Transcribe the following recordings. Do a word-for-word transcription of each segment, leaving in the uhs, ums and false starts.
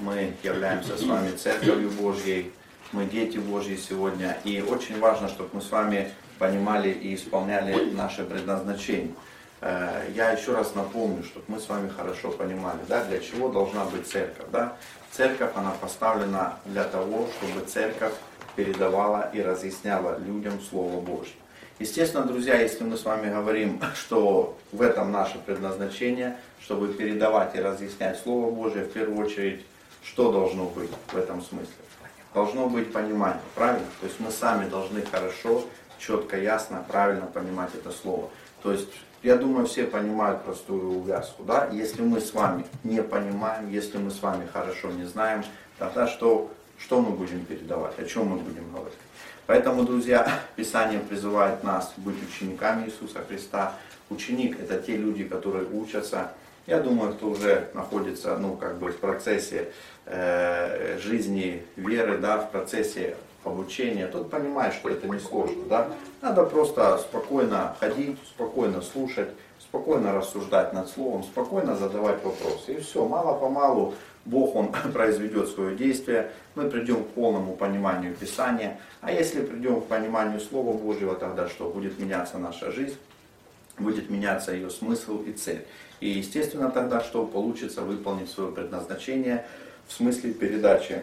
мы являемся с вами Церковью Божьей, мы дети Божьи сегодня. И очень важно, чтобы мы с вами понимали и исполняли наше предназначение. Я еще раз напомню, чтобы мы с вами хорошо понимали, да, для чего должна быть церковь. Да? Церковь, она поставлена для того, чтобы церковь передавала и разъясняла людям Слово Божье. Естественно, друзья, если мы с вами говорим, что в этом наше предназначение, чтобы передавать и разъяснять Слово Божие, в первую очередь, что должно быть в этом смысле? Должно быть понимание, правильно? То есть мы сами должны хорошо, четко, ясно, правильно понимать это Слово. То есть, я думаю, все понимают простую увязку, да? Если мы с вами не понимаем, если мы с вами хорошо не знаем, тогда что, что мы будем передавать, о чем мы будем говорить? Поэтому, друзья, Писание призывает нас быть учениками Иисуса Христа. Ученик — это те люди, которые учатся. Я думаю, кто уже находится, ну, как бы в процессе э, жизни веры, да, в процессе обучения, тот понимает, что это не сложно. Да? Надо просто спокойно ходить, спокойно слушать, спокойно рассуждать над Словом, спокойно задавать вопросы. И все, мало-помалу Бог, Он произведет свое действие, мы придем к полному пониманию Писания. А если придем к пониманию Слова Божьего, тогда что? Будет меняться наша жизнь, будет меняться ее смысл и цель. И естественно тогда что? Получится выполнить свое предназначение в смысле передачи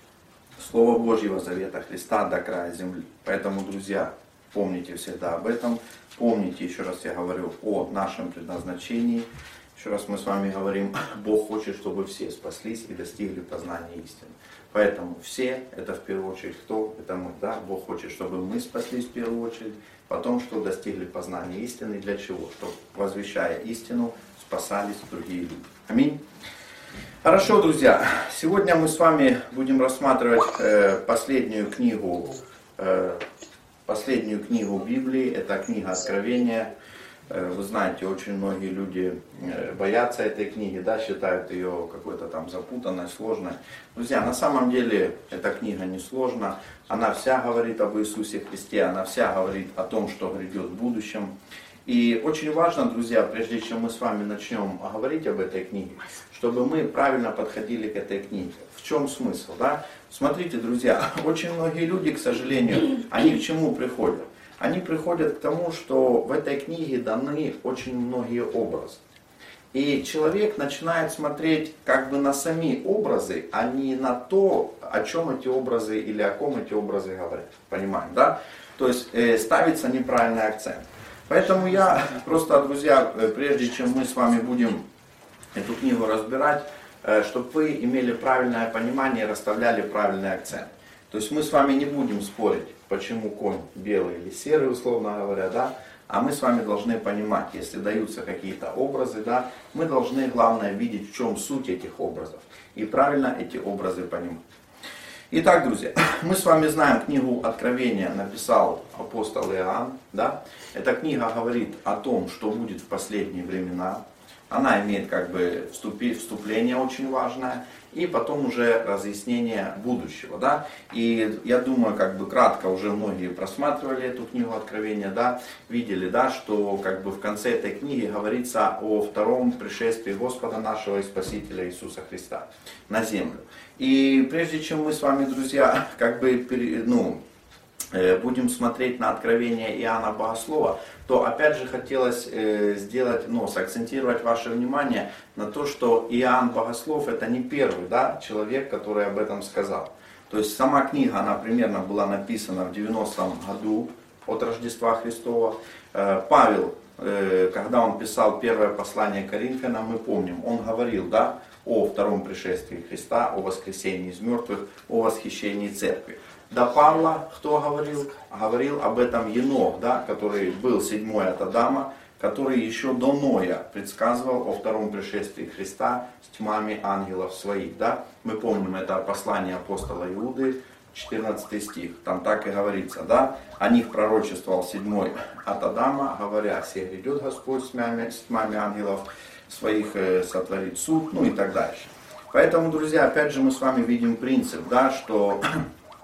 Слова Божьего, Завета Христа до края земли. Поэтому, друзья, помните всегда об этом. Помните, еще раз я говорю, о нашем предназначении. Еще раз мы с вами говорим, Бог хочет, чтобы все спаслись и достигли познания истины. Поэтому все, это в первую очередь кто? Это мы, да? Бог хочет, чтобы мы спаслись в первую очередь. Потом, что достигли познания истины. Для чего? Чтобы, возвещая истину, спасались другие люди. Аминь. Хорошо, друзья. Сегодня мы с вами будем рассматривать э, последнюю книгу, э, последнюю книгу Библии. Это книга Откровения. Вы знаете, очень многие люди боятся этой книги, да, считают ее какой-то там запутанной, сложной. Друзья, на самом деле эта книга не сложна. Она вся говорит об Иисусе Христе, она вся говорит о том, что грядет в будущем. И очень важно, друзья, прежде чем мы с вами начнем говорить об этой книге, чтобы мы правильно подходили к этой книге. В чем смысл? Да? Смотрите, друзья, очень многие люди, к сожалению, они к чему приходят? Они приходят к тому, что в этой книге даны очень многие образы. И человек начинает смотреть как бы на сами образы, а не на то, о чем эти образы или о ком эти образы говорят. Понимаем, да? То есть э, ставится неправильный акцент. Поэтому я просто, друзья, прежде чем мы с вами будем эту книгу разбирать, э, чтобы вы имели правильное понимание и расставляли правильный акцент. То есть мы с вами не будем спорить, почему конь белый или серый, условно говоря, да, а мы с вами должны понимать, если даются какие-то образы, да, мы должны, главное, видеть, в чем суть этих образов, и правильно эти образы понимать. Итак, друзья, мы с вами знаем, книгу Откровения написал апостол Иоанн, да, эта книга говорит о том, что будет в последние времена. Она имеет как бы вступление очень важное, и потом уже разъяснение будущего. Да? И я думаю, как бы кратко уже многие просматривали эту книгу Откровения, да, видели, да, что как бы в конце этой книги говорится о втором пришествии Господа нашего и Спасителя Иисуса Христа на землю. И прежде чем мы с вами, друзья, как бы, ну, будем смотреть на Откровение Иоанна Богослова, то опять же хотелось сделать, ну, сакцентировать ваше внимание на то, что Иоанн Богослов это не первый, да, человек, который об этом сказал. То есть сама книга, она примерно была написана в девяностом году от Рождества Христова. Павел, когда он писал первое послание Коринфянам, мы помним, он говорил, да, о втором пришествии Христа, о воскресении из мертвых, о восхищении церкви. До Павла кто говорил? Говорил об этом Енох, да, который был седьмой от Адама, который еще до Ноя предсказывал о втором пришествии Христа с тьмами ангелов своих. Да? Мы помним это послание апостола Иуды, четырнадцатый стих, там так и говорится, да, о них пророчествовал седьмой от Адама, говоря, «Се грядет Господь с тьмами, с тьмами ангелов своих, сотворит суд», ну и так дальше. Поэтому, друзья, опять же мы с вами видим принцип, да, что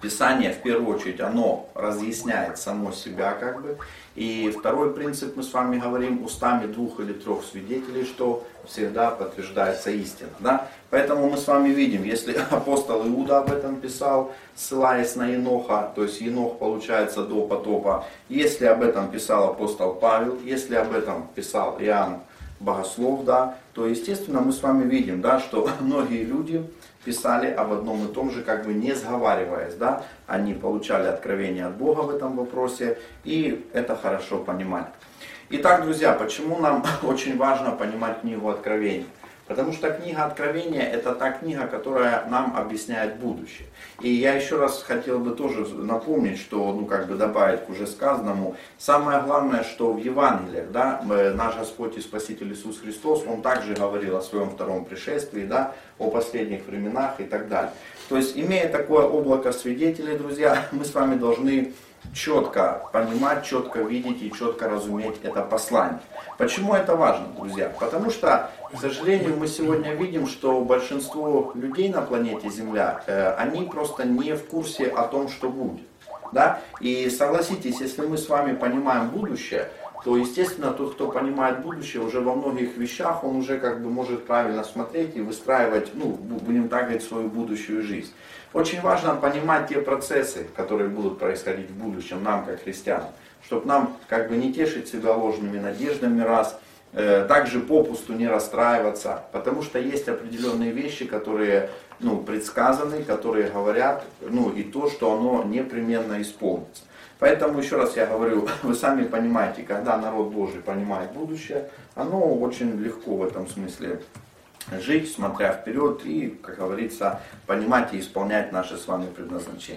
Писание, в первую очередь, оно разъясняет само себя, как бы. И второй принцип, мы с вами говорим, устами двух или трех свидетелей, что всегда подтверждается истина. Да? Поэтому мы с вами видим, если апостол Иуда об этом писал, ссылаясь на Еноха, то есть Енох получается до потопа. Если об этом писал апостол Павел, если об этом писал Иоанн Богослов, да, то естественно мы с вами видим, да, что многие люди писали об одном и том же, как бы не сговариваясь, да, они получали откровение от Бога в этом вопросе, и это хорошо понимали. Итак, друзья, почему нам очень важно понимать книгу Откровений? Потому что книга Откровения — это та книга, которая нам объясняет будущее. И я еще раз хотел бы тоже напомнить, что, ну, как бы добавить к уже сказанному, самое главное, что в Евангелиях, да, наш Господь и Спаситель Иисус Христос, Он также говорил о своем втором пришествии, да, о последних временах и так далее. То есть, имея такое облако свидетелей, друзья, мы с вами должны четко понимать, четко видеть и четко разуметь это послание. Почему это важно, друзья? Потому что, к сожалению, мы сегодня видим, что большинство людей на планете Земля, э, они просто не в курсе о том, что будет. Да? И согласитесь, если мы с вами понимаем будущее, то, естественно, тот, кто понимает будущее, уже во многих вещах, он уже как бы может правильно смотреть и выстраивать, ну, будем так говорить, свою будущую жизнь. Очень важно понимать те процессы, которые будут происходить в будущем нам, как христианам, чтобы нам как бы не тешить себя ложными надеждами раз, э, также попусту не расстраиваться, потому что есть определенные вещи, которые, ну, предсказаны, которые говорят, ну, и то, что оно непременно исполнится. Поэтому, еще раз я говорю, вы сами понимаете, когда народ Божий понимает будущее, оно очень легко в этом смысле жить, смотря вперед и, как говорится, понимать и исполнять наше с вами предназначение.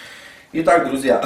Итак, друзья,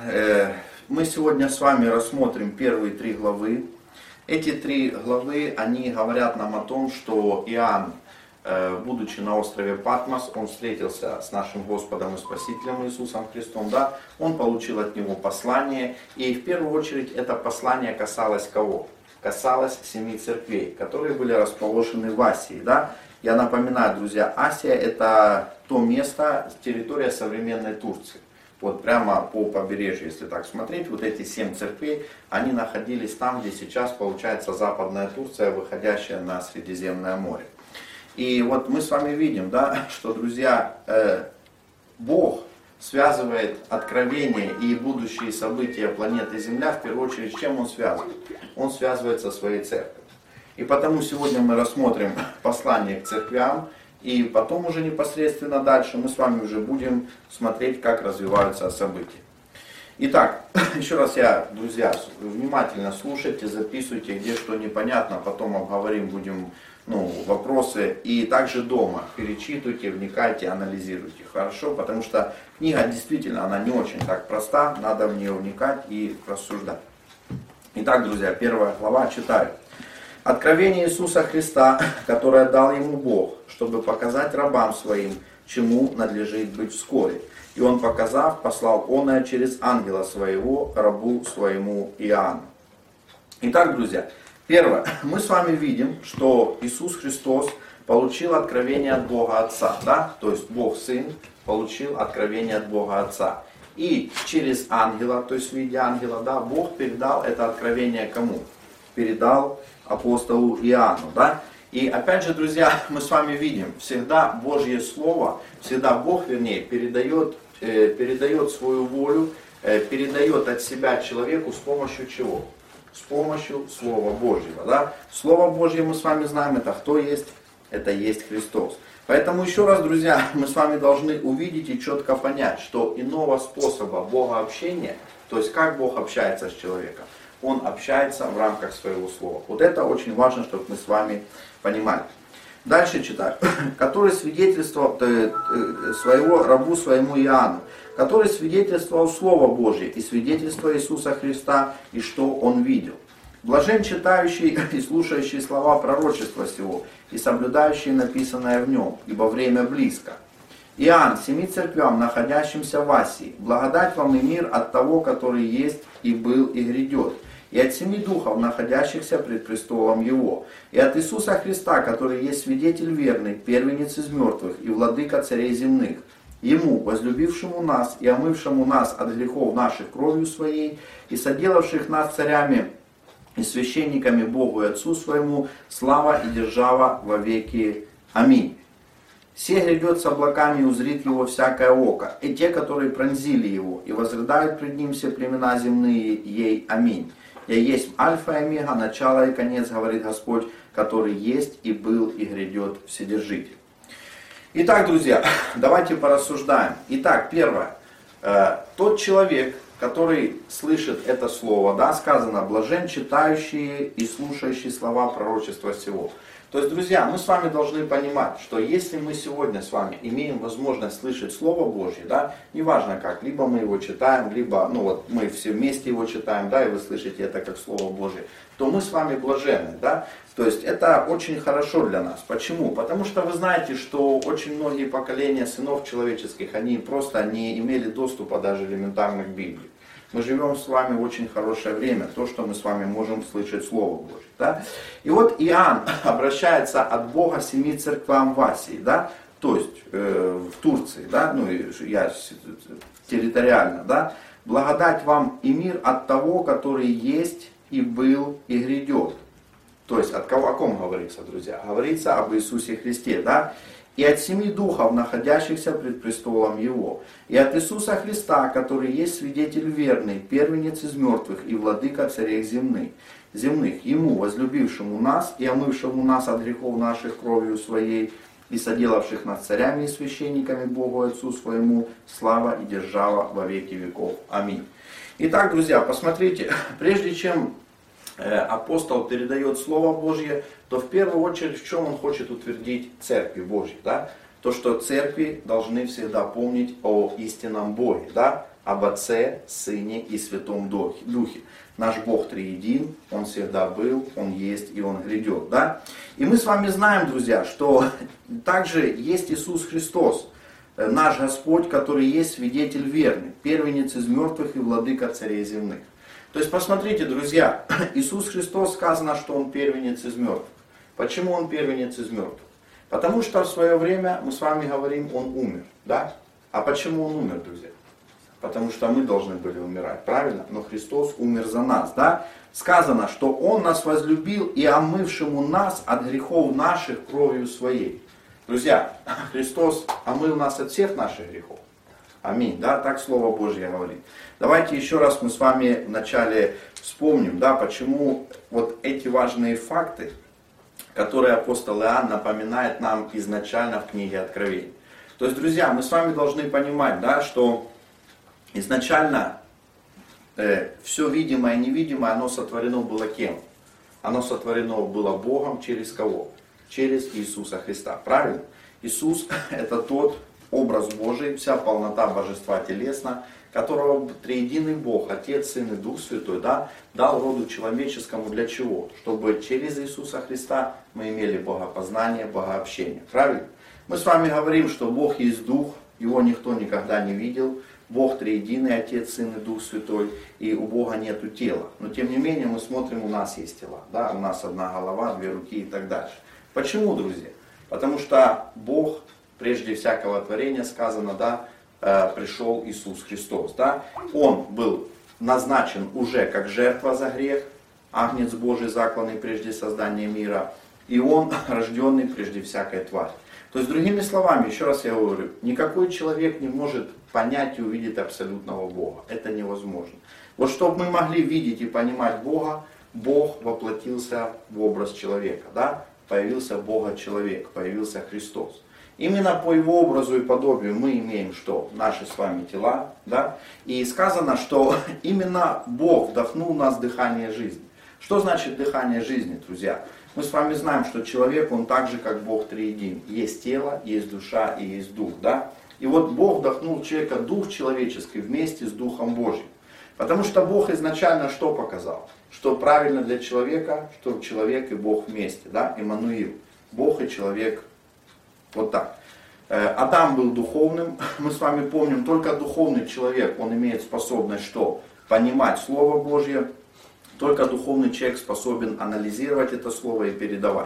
мы сегодня с вами рассмотрим первые три главы. Эти три главы, они говорят нам о том, что Иоанн, будучи на острове Патмос, он встретился с нашим Господом и Спасителем Иисусом Христом, да, он получил от него послание, и в первую очередь это послание касалось кого? Касалось семи церквей, которые были расположены в Асии. Да? Я напоминаю, друзья, Асия — это то место, территория современной Турции. Вот прямо по побережью, если так смотреть, вот эти семь церквей, они находились там, где сейчас получается Западная Турция, выходящая на Средиземное море. И вот мы с вами видим, да, что, друзья, э, Бог связывает откровение и будущие события планеты Земля, в первую очередь, с чем Он связывает? Он связывает со своей церковью. И потому сегодня мы рассмотрим послание к церквям, и потом уже непосредственно дальше мы с вами уже будем смотреть, как развиваются события. Итак, еще раз я, друзья, внимательно слушайте, записывайте, где что непонятно, потом обговорим, будем, ну, вопросы. И также дома перечитывайте, вникайте, анализируйте. Хорошо? Потому что книга действительно, она не очень так проста, надо в нее вникать и рассуждать. Итак, друзья, первая глава, читаю. Откровение Иисуса Христа, которое дал ему Бог, чтобы показать рабам своим, чему надлежит быть вскоре. И он, показав, послал оное через ангела своего, рабу своему Иоанну. Итак, друзья, первое. Мы с вами видим, что Иисус Христос получил откровение от Бога Отца. Да? То есть Бог Сын получил откровение от Бога Отца. И через ангела, то есть в виде ангела, да, Бог передал это откровение кому? Передал апостолу Иоанну. Да? И опять же, друзья, мы с вами видим, всегда Божье Слово, всегда Бог, вернее, передает, э, передает свою волю, э, передает от себя человеку с помощью чего? С помощью Слова Божьего. Да? Слово Божье, мы с вами знаем, это кто есть? Это есть Христос. Поэтому еще раз, друзья, мы с вами должны увидеть и четко понять, что иного способа Бога общения, то есть как Бог общается с человеком, Он общается в рамках своего слова. Вот это очень важно, чтобы мы с вами понимали. Дальше читаю. Который свидетельствовал своего рабу своему Иоанну, который свидетельствовал Слово Божье и свидетельство Иисуса Христа, и что он видел. Блажен читающий и слушающий слова пророчества сего, и соблюдающий написанное в нем, ибо время близко. Иоанн, семи церквям, находящимся в Асии, благодать вам и мир от того, который есть и был и грядет, и от семи духов, находящихся пред престолом Его, и от Иисуса Христа, который есть свидетель верный, первенец из мертвых и владыка царей земных, Ему, возлюбившему нас и омывшему нас от грехов наших кровью Своей, и соделавших нас царями и священниками Богу и Отцу Своему, слава и держава во веки. Аминь. Се грядет с облаками, и узрит его всякое око, и те, которые пронзили его, и возрыдают пред ним все племена земные, ей. Аминь. Я есть Альфа и Омега, начало и конец, говорит Господь, который есть и был и грядет Вседержитель. Итак, друзья, давайте порассуждаем. Итак, первое. Тот человек, который слышит это слово, да, сказано, блажен читающие и слушающие слова пророчества сего. То есть, друзья, мы с вами должны понимать, что если мы сегодня с вами имеем возможность слышать Слово Божье, да, неважно как, либо мы его читаем, либо, ну вот, мы все вместе его читаем, да, и вы слышите это как Слово Божье, то мы с вами блаженны, да. То есть, это очень хорошо для нас. Почему? Потому что вы знаете, что очень многие поколения сынов человеческих, они просто не имели доступа даже элементарно к Библии. Мы живем с вами в очень хорошее время, то, что мы с вами можем слышать Слово Божье. Да? И вот Иоанн обращается от Бога семи церквам в Асии, да? То есть э, в Турции, да? Ну, я территориально, да? Благодать вам и мир от того, который есть и был и грядет. То есть от кого, о ком говорится, друзья? Говорится об Иисусе Христе, да? И от семи духов, находящихся пред престолом Его, и от Иисуса Христа, который есть свидетель верный, первенец из мертвых и владыка царей земных, земных, Ему, возлюбившему нас и омывшему нас от грехов наших кровью Своей, и соделавших нас царями и священниками Богу Отцу Своему, слава и держава во веки веков. Аминь. Итак, друзья, посмотрите, прежде чем апостол передает Слово Божье, то в первую очередь в чем он хочет утвердить Церкви Божьей, да? То, что церкви должны всегда помнить о истинном Боге, да? Об Отце, Сыне и Святом Духе. Наш Бог триедин, Он всегда был, Он есть и Он грядет, да? И мы с вами знаем, друзья, что также есть Иисус Христос, наш Господь, который есть свидетель верный, первенец из мертвых и владыка царей земных. То есть, посмотрите, друзья, Иисус Христос сказано, что Он первенец из мертвых. Почему Он первенец из мертвых? Потому что в свое время, мы с вами говорим, Он умер, да? А почему Он умер, друзья? Потому что мы должны были умирать, правильно? Но Христос умер за нас, да? Сказано, что Он нас возлюбил и омывшему нас от грехов наших кровью Своей. Друзья, Христос омыл нас от всех наших грехов. Аминь, да, так Слово Божье говорит. Давайте еще раз мы с вами вначале вспомним, да, почему вот эти важные факты, которые апостол Иоанн напоминает нам изначально в книге Откровения. То есть, друзья, мы с вами должны понимать, да, что изначально э, все видимое и невидимое, оно сотворено было кем? Оно сотворено было Богом через кого? Через Иисуса Христа, правильно? Иисус это тот образ Божий, вся полнота божества телесно, которого триединый Бог, Отец, Сын и Дух Святой, да, дал роду человеческому для чего? Чтобы через Иисуса Христа мы имели богопознание, богообщение. Правильно? Мы с вами говорим, что Бог есть Дух, Его никто никогда не видел. Бог триединый, Отец, Сын и Дух Святой, и у Бога нету тела. Но тем не менее мы смотрим, у нас есть тела. Да? У нас одна голова, две руки и так дальше. Почему, друзья? Потому что Бог, прежде всякого творения сказано, да, пришел Иисус Христос. Да? Он был назначен уже как жертва за грех, агнец Божий, закланный прежде создания мира, и Он рожденный прежде всякой твари. То есть, другими словами, еще раз я говорю, никакой человек не может понять и увидеть абсолютного Бога. Это невозможно. Вот чтобы мы могли видеть и понимать Бога, Бог воплотился в образ человека. Да? Появился Бога-человек, появился Христос. Именно по Его образу и подобию мы имеем что? Наши с вами тела. Да? И сказано, что именно Бог вдохнул в нас дыхание жизни. Что значит дыхание жизни, друзья? Мы с вами знаем, что человек, он так же, как Бог триедин. Есть тело, есть душа и есть дух. Да? И вот Бог вдохнул в человека дух человеческий вместе с Духом Божьим. Потому что Бог изначально что показал? Что правильно для человека, что человек и Бог вместе. Да? Иммануил. Бог и человек. Вот так. Адам был духовным. Мы с вами помним, только духовный человек, он имеет способность что? Понимать Слово Божье. Только духовный человек способен анализировать это Слово и передавать.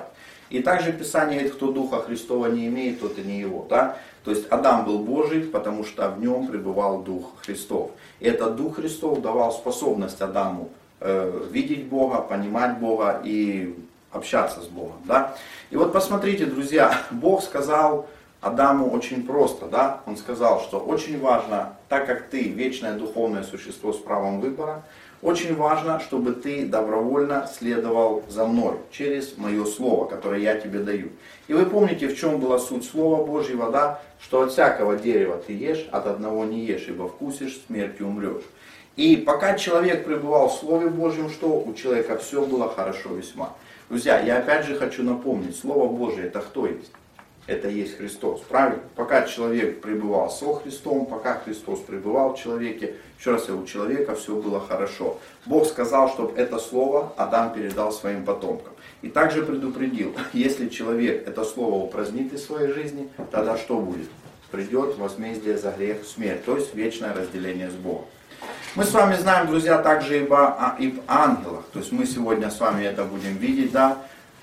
И также Писание говорит, кто Духа Христова не имеет, тот и не его. Да? То есть Адам был Божий, потому что в нем пребывал Дух Христов. И этот Дух Христов давал способность Адаму э, видеть Бога, понимать Бога и общаться с Богом. Да? И вот посмотрите, друзья, Бог сказал Адаму очень просто. Да? Он сказал, что очень важно, так как ты вечное духовное существо с правом выбора, очень важно, чтобы ты добровольно следовал за мной через мое слово, которое я тебе даю. И вы помните, в чем была суть Слова Божьего, да? Что от всякого дерева ты ешь, от одного не ешь, ибо вкусишь, смертью умрешь. И пока человек пребывал в Слове Божьем, что у человека все было хорошо весьма. Друзья, я опять же хочу напомнить, Слово Божие это кто есть? Это есть Христос, правильно? Пока человек пребывал со Христом, пока Христос пребывал в человеке, еще раз, у человека все было хорошо. Бог сказал, чтобы это слово Адам передал своим потомкам. И также предупредил, если человек это слово упразднит из своей жизни, тогда что будет? Придет возмездие за грех, смерть, то есть вечное разделение с Богом. Мы с вами знаем, друзья, также и об ангелах. То есть мы сегодня с вами это будем видеть, да?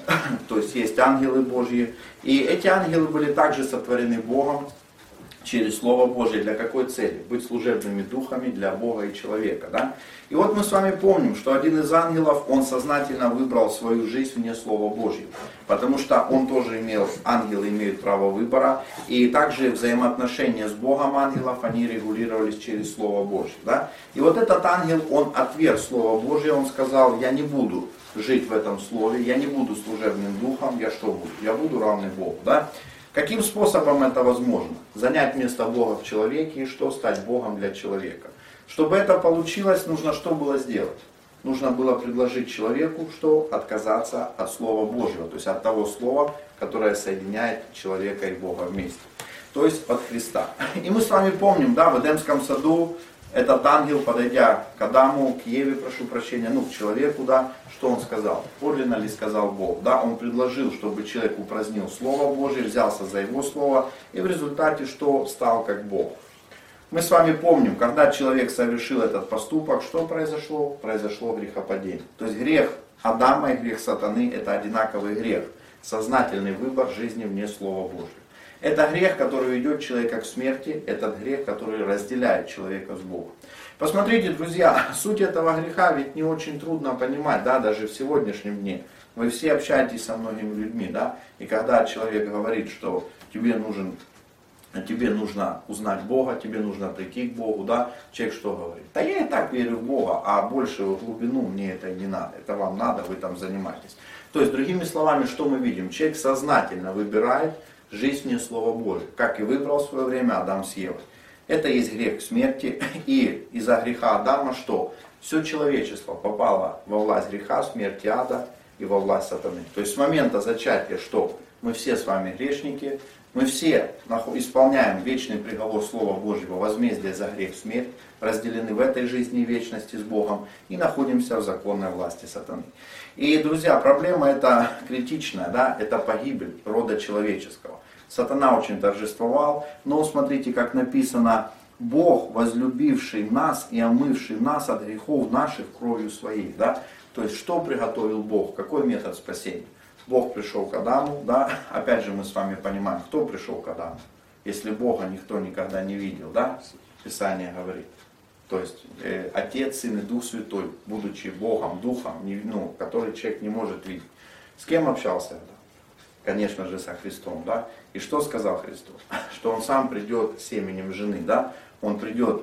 То есть есть ангелы Божьи. И эти ангелы были также сотворены Богом через Слово Божье. Для какой цели? Быть служебными духами для Бога и человека. Да? И вот мы с вами помним, что один из ангелов, он сознательно выбрал свою жизнь вне Слова Божьего. Потому что он тоже имел, ангелы имеют право выбора. И также взаимоотношения с Богом ангелов, они регулировались через Слово Божье. Да? И вот этот ангел, он отверг Слово Божье, он сказал, я не буду жить в этом слове, я не буду служебным духом, я что буду? Я буду равный Богу. Да? Каким способом это возможно? Занять место Бога в человеке и что? Стать Богом для человека. Чтобы это получилось, нужно что было сделать? Нужно было предложить человеку, что? Отказаться от Слова Божьего, то есть от того Слова, которое соединяет человека и Бога вместе. То есть от Христа. И мы с вами помним, да, в Эдемском саду этот ангел, подойдя к Адаму, к Еве, прошу прощения, ну, к человеку, да, что он сказал? Подлинно ли сказал Бог? Да, он предложил, чтобы человек упразднил Слово Божие, взялся за его Слово, и в результате что? Стал как Бог. Мы с вами помним, когда человек совершил этот поступок, что произошло? Произошло грехопадение. То есть грех Адама и грех сатаны – это одинаковый грех. Сознательный выбор жизни вне Слова Божьего. Это грех, который ведет человека к смерти, это грех, который разделяет человека с Богом. Посмотрите, друзья, суть этого греха ведь не очень трудно понимать, да, даже в сегодняшнем дне. Вы все общаетесь со многими людьми, да, и когда человек говорит, что тебе нужен, тебе нужно узнать Бога, тебе нужно прийти к Богу, да, человек что говорит? Да я и так верю в Бога, а больше в глубину мне это не надо, это вам надо, вы там занимаетесь. То есть, другими словами, что мы видим? Человек сознательно выбирает жизнь вне Слова Божьего, как и выбрал в свое время Адам с Евой. Это есть грех смерти, и из-за греха Адама что? Все человечество попало во власть греха, смерти ада и во власть сатаны. То есть с момента зачатия что? Мы все с вами грешники, мы все исполняем вечный приговор Слова Божьего, возмездие за грех смерть, разделены в этой жизни и вечности с Богом и находимся в законной власти сатаны. И, друзья, проблема эта критичная, да, это погибель рода человеческого. Сатана очень торжествовал, но смотрите, как написано, Бог, возлюбивший нас и омывший нас от грехов наших кровью своей. Да? То есть, что приготовил Бог? Какой метод спасения? Бог пришел к Адаму, да? Опять же мы с вами понимаем, кто пришел к Адаму. Если Бога никто никогда не видел, да? Писание говорит. То есть э, Отец, Сын и Дух Святой, будучи Богом, Духом, не, ну, который человек не может видеть. С кем общался Адам? Конечно же со Христом, да? И что сказал Христос? Что Он сам придет семенем жены, да? Он придет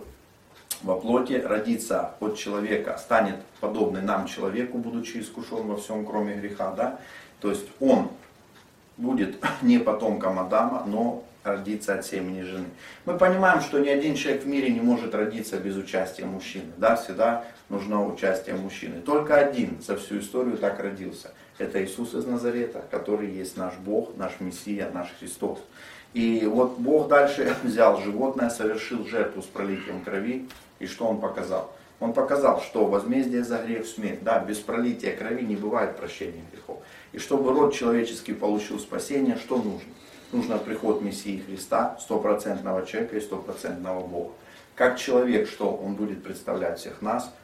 во плоти, родится от человека, станет подобный нам человеку, будучи искушен во всем, кроме греха, да? То есть Он будет не потомком Адама, но родиться от семени жены. Мы понимаем, что ни один человек в мире не может родиться без участия мужчины. Да? Всегда нужно участие мужчины. Только один за всю историю так родился. Это Иисус из Назарета, который есть наш Бог, наш Мессия, наш Христос. И вот Бог дальше взял животное, совершил жертву с пролитием крови. И что Он показал? Он показал, что возмездие за грех смерть. Да, без пролития крови не бывает прощения грехов. И чтобы род человеческий получил спасение, что нужно? Нужно приход Мессии Христа, стопроцентного человека и стопроцентного Бога. Как человек, что Он будет представлять всех нас,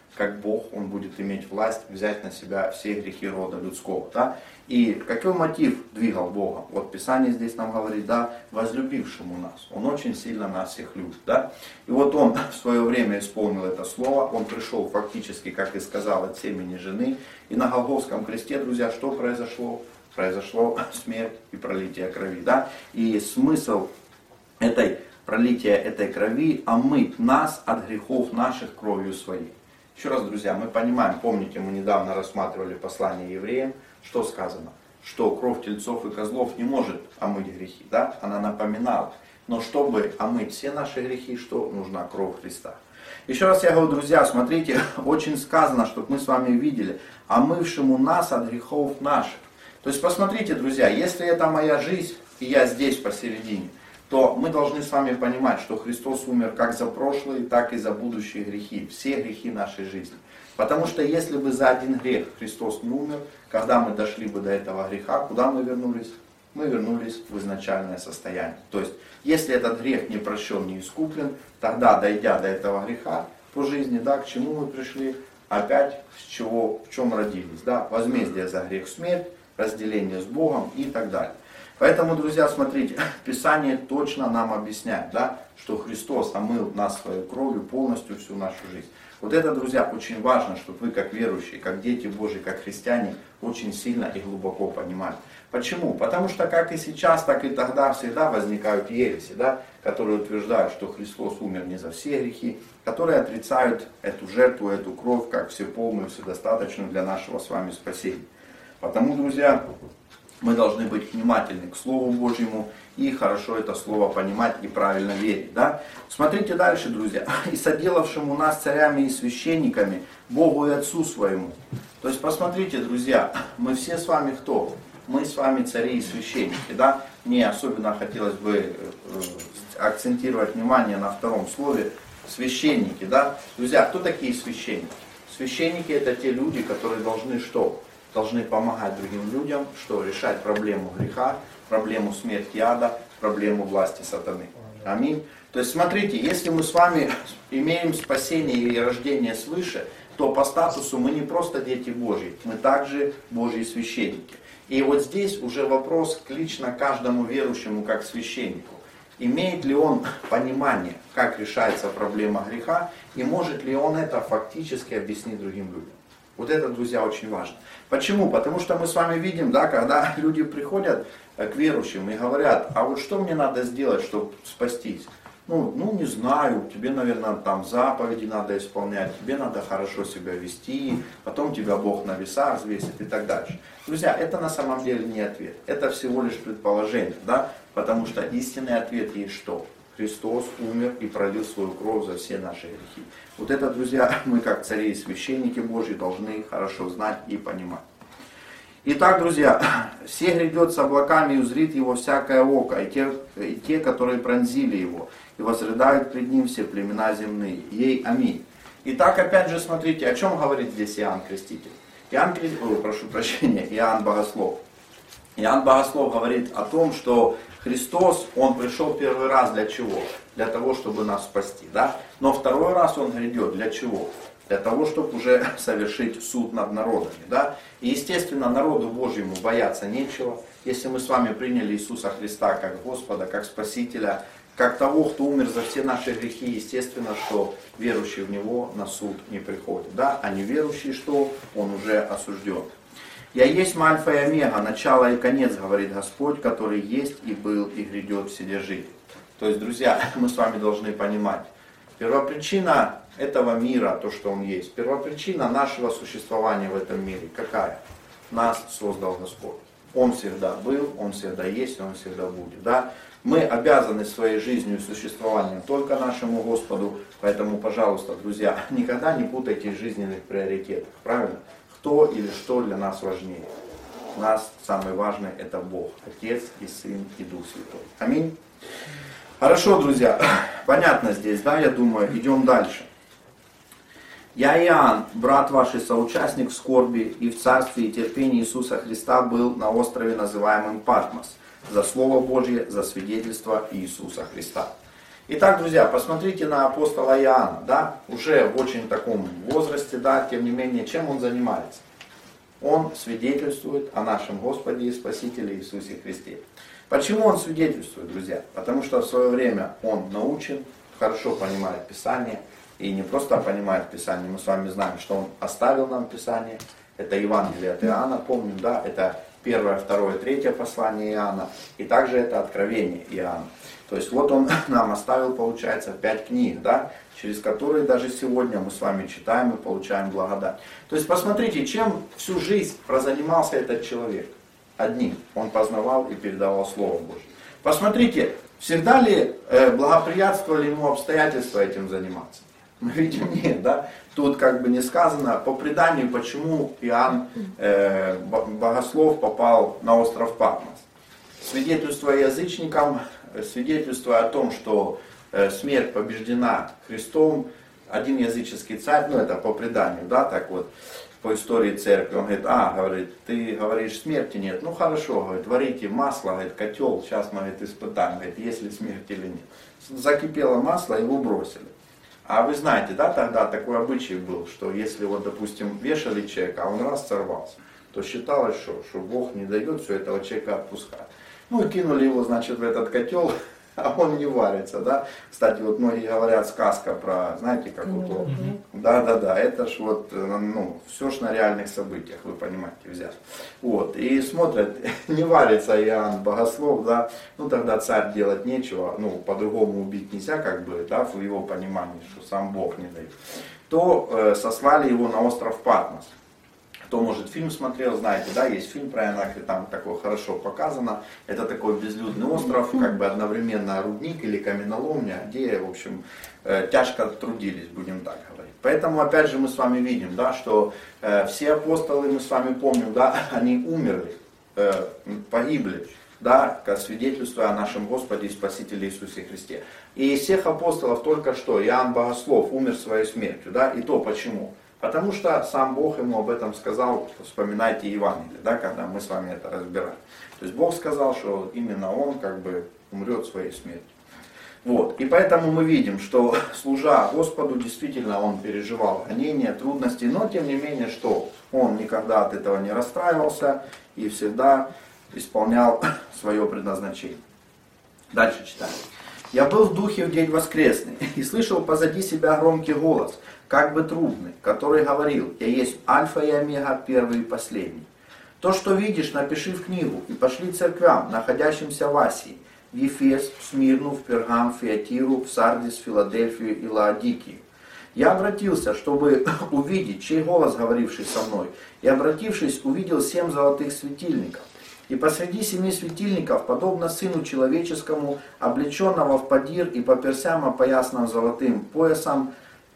как Бог, Он будет иметь власть взять на себя все грехи рода людского. Да? И какой мотив двигал Бога? Вот Писание здесь нам говорит, да, возлюбившему нас. Он очень сильно нас всех любит. Да? И вот Он в свое время исполнил это слово, Он пришел фактически, как и сказал, от семени жены. И на Голгофском кресте, друзья, что произошло? Произошло смерть и пролитие крови. Да? И смысл этой пролития этой крови омыть нас от грехов наших кровью своей. Еще раз, друзья, мы понимаем, помните, мы недавно рассматривали послание евреям, что сказано? Что кровь тельцов и козлов не может омыть грехи, да? Она напоминала. Но чтобы омыть все наши грехи, что нужна кровь Христа? Еще раз я говорю, друзья, смотрите, очень сказано, чтобы мы с вами видели, омывшему нас от грехов наших. То есть посмотрите, друзья, если это моя жизнь, и я здесь посередине, то мы должны с вами понимать, что Христос умер как за прошлые, так и за будущие грехи, все грехи нашей жизни. Потому что если бы за один грех Христос не умер, когда мы дошли бы до этого греха, куда мы вернулись? Мы вернулись в изначальное состояние. То есть, если этот грех не прощен, не искуплен, тогда, дойдя до этого греха по жизни, да, к чему мы пришли? Опять с чего, в чем родились? Да? Возмездие за грех смерть, разделение с Богом и так далее. Поэтому, друзья, смотрите, Писание точно нам объясняет, да, что Христос омыл нас своей кровью полностью всю нашу жизнь. Вот это, друзья, очень важно, чтобы вы, как верующие, как дети Божьи, как христиане, очень сильно и глубоко понимали. Почему? Потому что как и сейчас, так и тогда всегда возникают ереси, да, которые утверждают, что Христос умер не за все грехи, которые отрицают эту жертву, эту кровь, как всеполную, вседостаточную для нашего с вами спасения. Потому, друзья, мы должны быть внимательны к Слову Божьему и хорошо это Слово понимать и правильно верить. Да? Смотрите дальше, друзья. «И соделавшему нас царями и священниками, Богу и Отцу своему». То есть, посмотрите, друзья, мы все с вами кто? Мы с вами цари и священники. Да? Мне особенно хотелось бы акцентировать внимание на втором слове священники. Да? Друзья, кто такие священники? Священники это те люди, которые должны что? Должны помогать другим людям, что решать проблему греха, проблему смерти ада, проблему власти сатаны. Аминь. То есть смотрите, если мы с вами имеем спасение и рождение свыше, то по статусу мы не просто дети Божьи, мы также Божьи священники. И вот здесь уже вопрос к лично каждому верующему как священнику. Имеет ли он понимание, как решается проблема греха, и может ли он это фактически объяснить другим людям. Вот это, друзья, очень важно. Почему? Потому что мы с вами видим, да, когда люди приходят к верующим и говорят, а вот что мне надо сделать, чтобы спастись? Ну, ну не знаю, тебе, наверное, там заповеди надо исполнять, тебе надо хорошо себя вести, потом тебя Бог на весах взвесит и так дальше. Друзья, это на самом деле не ответ, это всего лишь предположение, да, потому что истинный ответ есть что? Христос умер и пролил свою кровь за все наши грехи. Вот это, друзья, мы как цари и священники Божьи должны хорошо знать и понимать. Итак, друзья, все грядет с облаками и узрит его всякое око, и те, и те, которые пронзили его, и возрыдают пред ним все племена земные. Ей аминь. Итак, опять же, смотрите, о чем говорит здесь Иоанн Креститель. Иоанн, Ой, прошу прощения, Иоанн Богослов. Иоанн Богослов говорит о том, что Христос, Он пришел первый раз для чего? Для того, чтобы нас спасти. Да? Но второй раз Он грядет для чего? Для того, чтобы уже совершить суд над народами. Да? И естественно, народу Божьему бояться нечего. Если мы с вами приняли Иисуса Христа как Господа, как Спасителя, как того, кто умер за все наши грехи, естественно, что верующий в Него на суд не приходит. Да? А неверующий, что он уже осужден. «Я есть Альфа и Омега, начало и конец, говорит Господь, который есть и был и грядет вседержитель». То есть, друзья, мы с вами должны понимать, первопричина этого мира, то, что он есть, первопричина нашего существования в этом мире, какая? Нас создал Господь. Он всегда был, Он всегда есть, Он всегда будет. Да? Мы обязаны своей жизнью и существованием только нашему Господу, поэтому, пожалуйста, друзья, никогда не путайте жизненных приоритетов, правильно? Кто или что для нас важнее? У нас самый важный это Бог, Отец и Сын и Дух Святой. Аминь. Хорошо, друзья, понятно здесь, да, я думаю, идем дальше. «Я, Иоанн, брат ваш и соучастник в скорби и в царстве и терпении Иисуса Христа был на острове, называемом Патмос, за Слово Божье, за свидетельство Иисуса Христа». Итак, друзья, посмотрите на апостола Иоанна, да, уже в очень таком возрасте, да, тем не менее, чем он занимается? Он свидетельствует о нашем Господе и Спасителе Иисусе Христе. Почему он свидетельствует, друзья? Потому что в свое время он научен, хорошо понимает Писание, и не просто понимает Писание, мы с вами знаем, что он оставил нам Писание, это Евангелие от Иоанна, помним, да, это первое, второе, третье послание Иоанна, и также это Откровение Иоанна. То есть вот он нам оставил, получается, пять книг, да, через которые даже сегодня мы с вами читаем и получаем благодать. То есть посмотрите, чем всю жизнь прозанимался этот человек. Одним. Он познавал и передавал Слово Божье. Посмотрите, всегда ли э, благоприятствовали ему обстоятельства этим заниматься? Мы видим, нет, да? Тут как бы не сказано по преданию, почему Иоанн, э, богослов, попал на остров Патмос. Свидетельствуя язычникам, свидетельствуя о том, что э, смерть побеждена Христом, один языческий царь, ну это по преданию, да, так вот, по истории церкви, он говорит, а, говорит, ты говоришь, смерти нет, ну хорошо, говорит, варите масло, говорит, котел, сейчас мы, говорит, испытаем, говорит, есть ли смерть или нет. Закипело масло, его бросили. А вы знаете, да, тогда такой обычай был, что если вот, допустим, вешали человека, а он раз сорвался, то считалось, что, что Бог не дает все этого человека отпускать. Ну и кинули его, значит, в этот котел, а он не варится, да. Кстати, вот многие говорят, сказка про, знаете, как вот, да, да, да, это ж вот, ну, все ж на реальных событиях, вы понимаете, взять. Вот, и смотрят, не варится Иоанн Богослов, да, ну тогда царь делать нечего, ну, по-другому убить нельзя, как бы, да, в его понимании, что сам Бог не дает, то э, сослали его на остров Патмос. Кто, может, фильм смотрел, знаете, да, есть фильм про Иоанна, там такое хорошо показано. Это такой безлюдный остров, как бы одновременно рудник или каменоломня, где, в общем, тяжко трудились, будем так говорить. Поэтому, опять же, мы с вами видим, да, что э, все апостолы, мы с вами помним, да, они умерли, э, погибли, да, как свидетельствуя о нашем Господе и Спасителе Иисусе Христе. И из всех апостолов только что Иоанн Богослов умер своей смертью, да, и то почему? Потому что сам Бог ему об этом сказал, вспоминайте Евангелие, да, когда мы с вами это разбираем. То есть Бог сказал, что именно он как бы умрет своей смертью. Вот. И поэтому мы видим, что служа Господу, действительно он переживал гонения, трудности, но тем не менее, что он никогда от этого не расстраивался и всегда исполнял свое предназначение. Дальше читаем. «Я был в духе в день воскресный и слышал позади себя громкий голос, как бы трубный, который говорил: я есть Альфа и Омега, первый и последний. То, что видишь, напиши в книгу и пошли церквям, находящимся в Асии, в Ефес, в Смирну, в Пергам, в Фиатиру, в Сардис, в Филадельфию и Лаодикию. Я обратился, чтобы увидеть, чей голос, говоривший со мной, и, обратившись, увидел семь золотых светильников. И посреди семи светильников, подобно Сыну Человеческому, облеченного в подир и по персям опоясанным золотым поясом,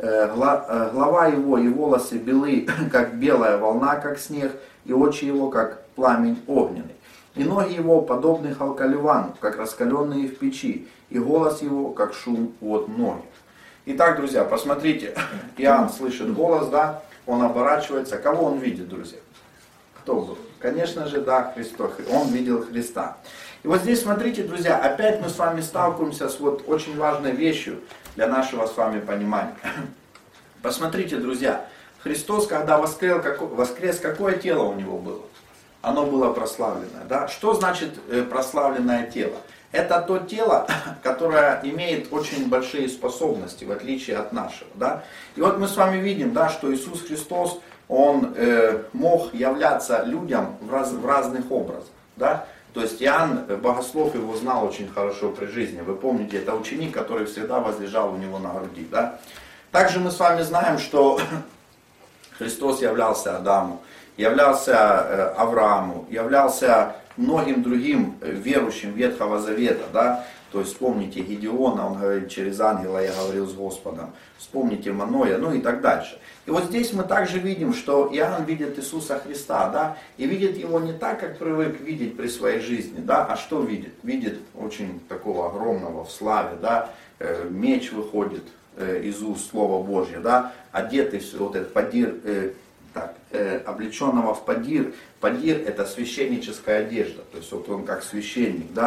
глава его и волосы белы, как белая волна, как снег, и очи его, как пламень огненный. И ноги его подобны халкаливану, как раскаленные в печи, и голос его, как шум от многих». Итак, друзья, посмотрите, Иоанн слышит голос, да, он оборачивается. Кого он видит, друзья? Кто был? Конечно же, да, Христос. Он видел Христа. И вот здесь, смотрите, друзья, опять мы с вами сталкиваемся с вот очень важной вещью для нашего с вами понимания. Посмотрите, друзья, Христос, когда воскрес, воскрес, какое тело у него было? Оно было прославленное, да? Что значит прославленное тело? Это то тело, которое имеет очень большие способности, в отличие от нашего, да? И вот мы с вами видим, да, что Иисус Христос, Он э, мог являться людям в, раз, в разных образах, да? То есть Иоанн Богослов его знал очень хорошо при жизни. Вы помните, это ученик, который всегда возлежал у него на груди, да? Также мы с вами знаем, что Христос являлся Адаму, являлся Аврааму, являлся многим другим верующим Ветхого Завета, да? То есть вспомните Гедеона, он говорит, через ангела я говорил с Господом. Вспомните Маноя, ну и так дальше. И вот здесь мы также видим, что Иоанн видит Иисуса Христа, да, и видит его не так, как привык видеть при своей жизни, да, а что видит? Видит очень такого огромного в славе, да, э, меч выходит э, из уст Слова Божье, да, одетый вот этот подир, э, так, э, облеченного в подир. Подир — это священническая одежда, то есть вот он как священник, да,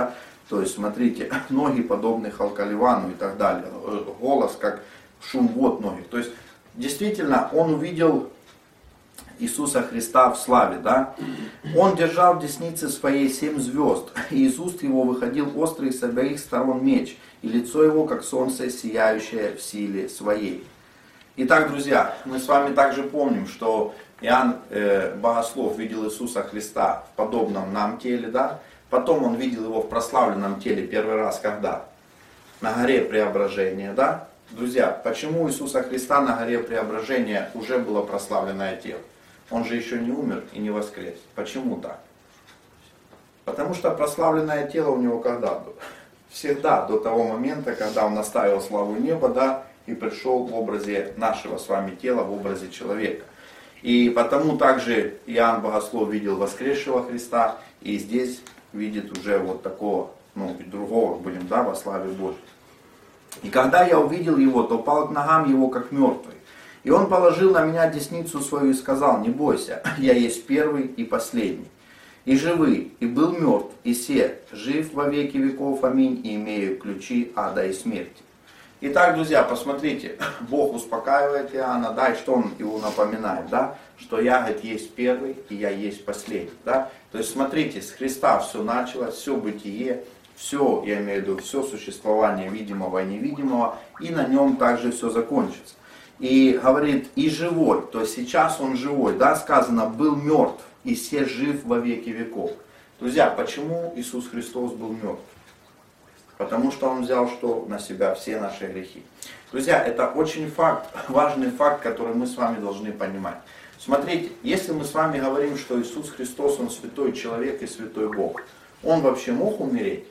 То есть, смотрите, ноги подобны Халкаливану и так далее. Голос, как шум вод многих. То есть, действительно, он увидел Иисуса Христа в славе, да? Он держал в деснице своей семь звезд, и из уст его выходил острый с обеих сторон меч, и лицо его, как солнце, сияющее в силе своей. Итак, друзья, мы с вами также помним, что Иоанн э, Богослов видел Иисуса Христа в подобном нам теле, да? Потом он видел его в прославленном теле первый раз, когда? На горе Преображения, да? Друзья, почему у Иисуса Христа на горе Преображения уже было прославленное тело? Он же еще не умер и не воскрес. Почему так? Потому что прославленное тело у него когда было? Всегда, до того момента, когда он оставил славу неба, да, и пришел в образе нашего с вами тела, в образе человека. И потому также Иоанн Богослов видел воскресшего Христа, и здесь видит уже вот такого, ну, другого, будем, да, во славе Божьей. И когда я увидел его, то пал к ногам его, как мертвый. И он положил на меня десницу свою и сказал: не бойся, я есть первый и последний, и живый, и был мертв, и се, жив во веки веков, аминь, и имею ключи ада и смерти. Итак, друзья, посмотрите, Бог успокаивает Иоанна, да, и что он его напоминает, да, что я, говорит, есть первый, и я есть последний, да. То есть, смотрите, с Христа все началось, все бытие, все, я имею в виду, все существование видимого и невидимого, и на нем также все закончится. И говорит, и живой, то есть сейчас он живой, да, сказано, был мертв, и се жив во веки веков. Друзья, почему Иисус Христос был мертв? Потому что он взял что? На себя все наши грехи. Друзья, это очень факт, важный факт, который мы с вами должны понимать. Смотрите, если мы с вами говорим, что Иисус Христос, он святой человек и святой Бог, он вообще мог умереть?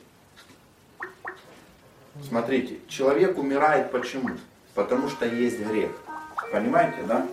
Смотрите, человек умирает почему? Потому что есть грех. Понимаете, да?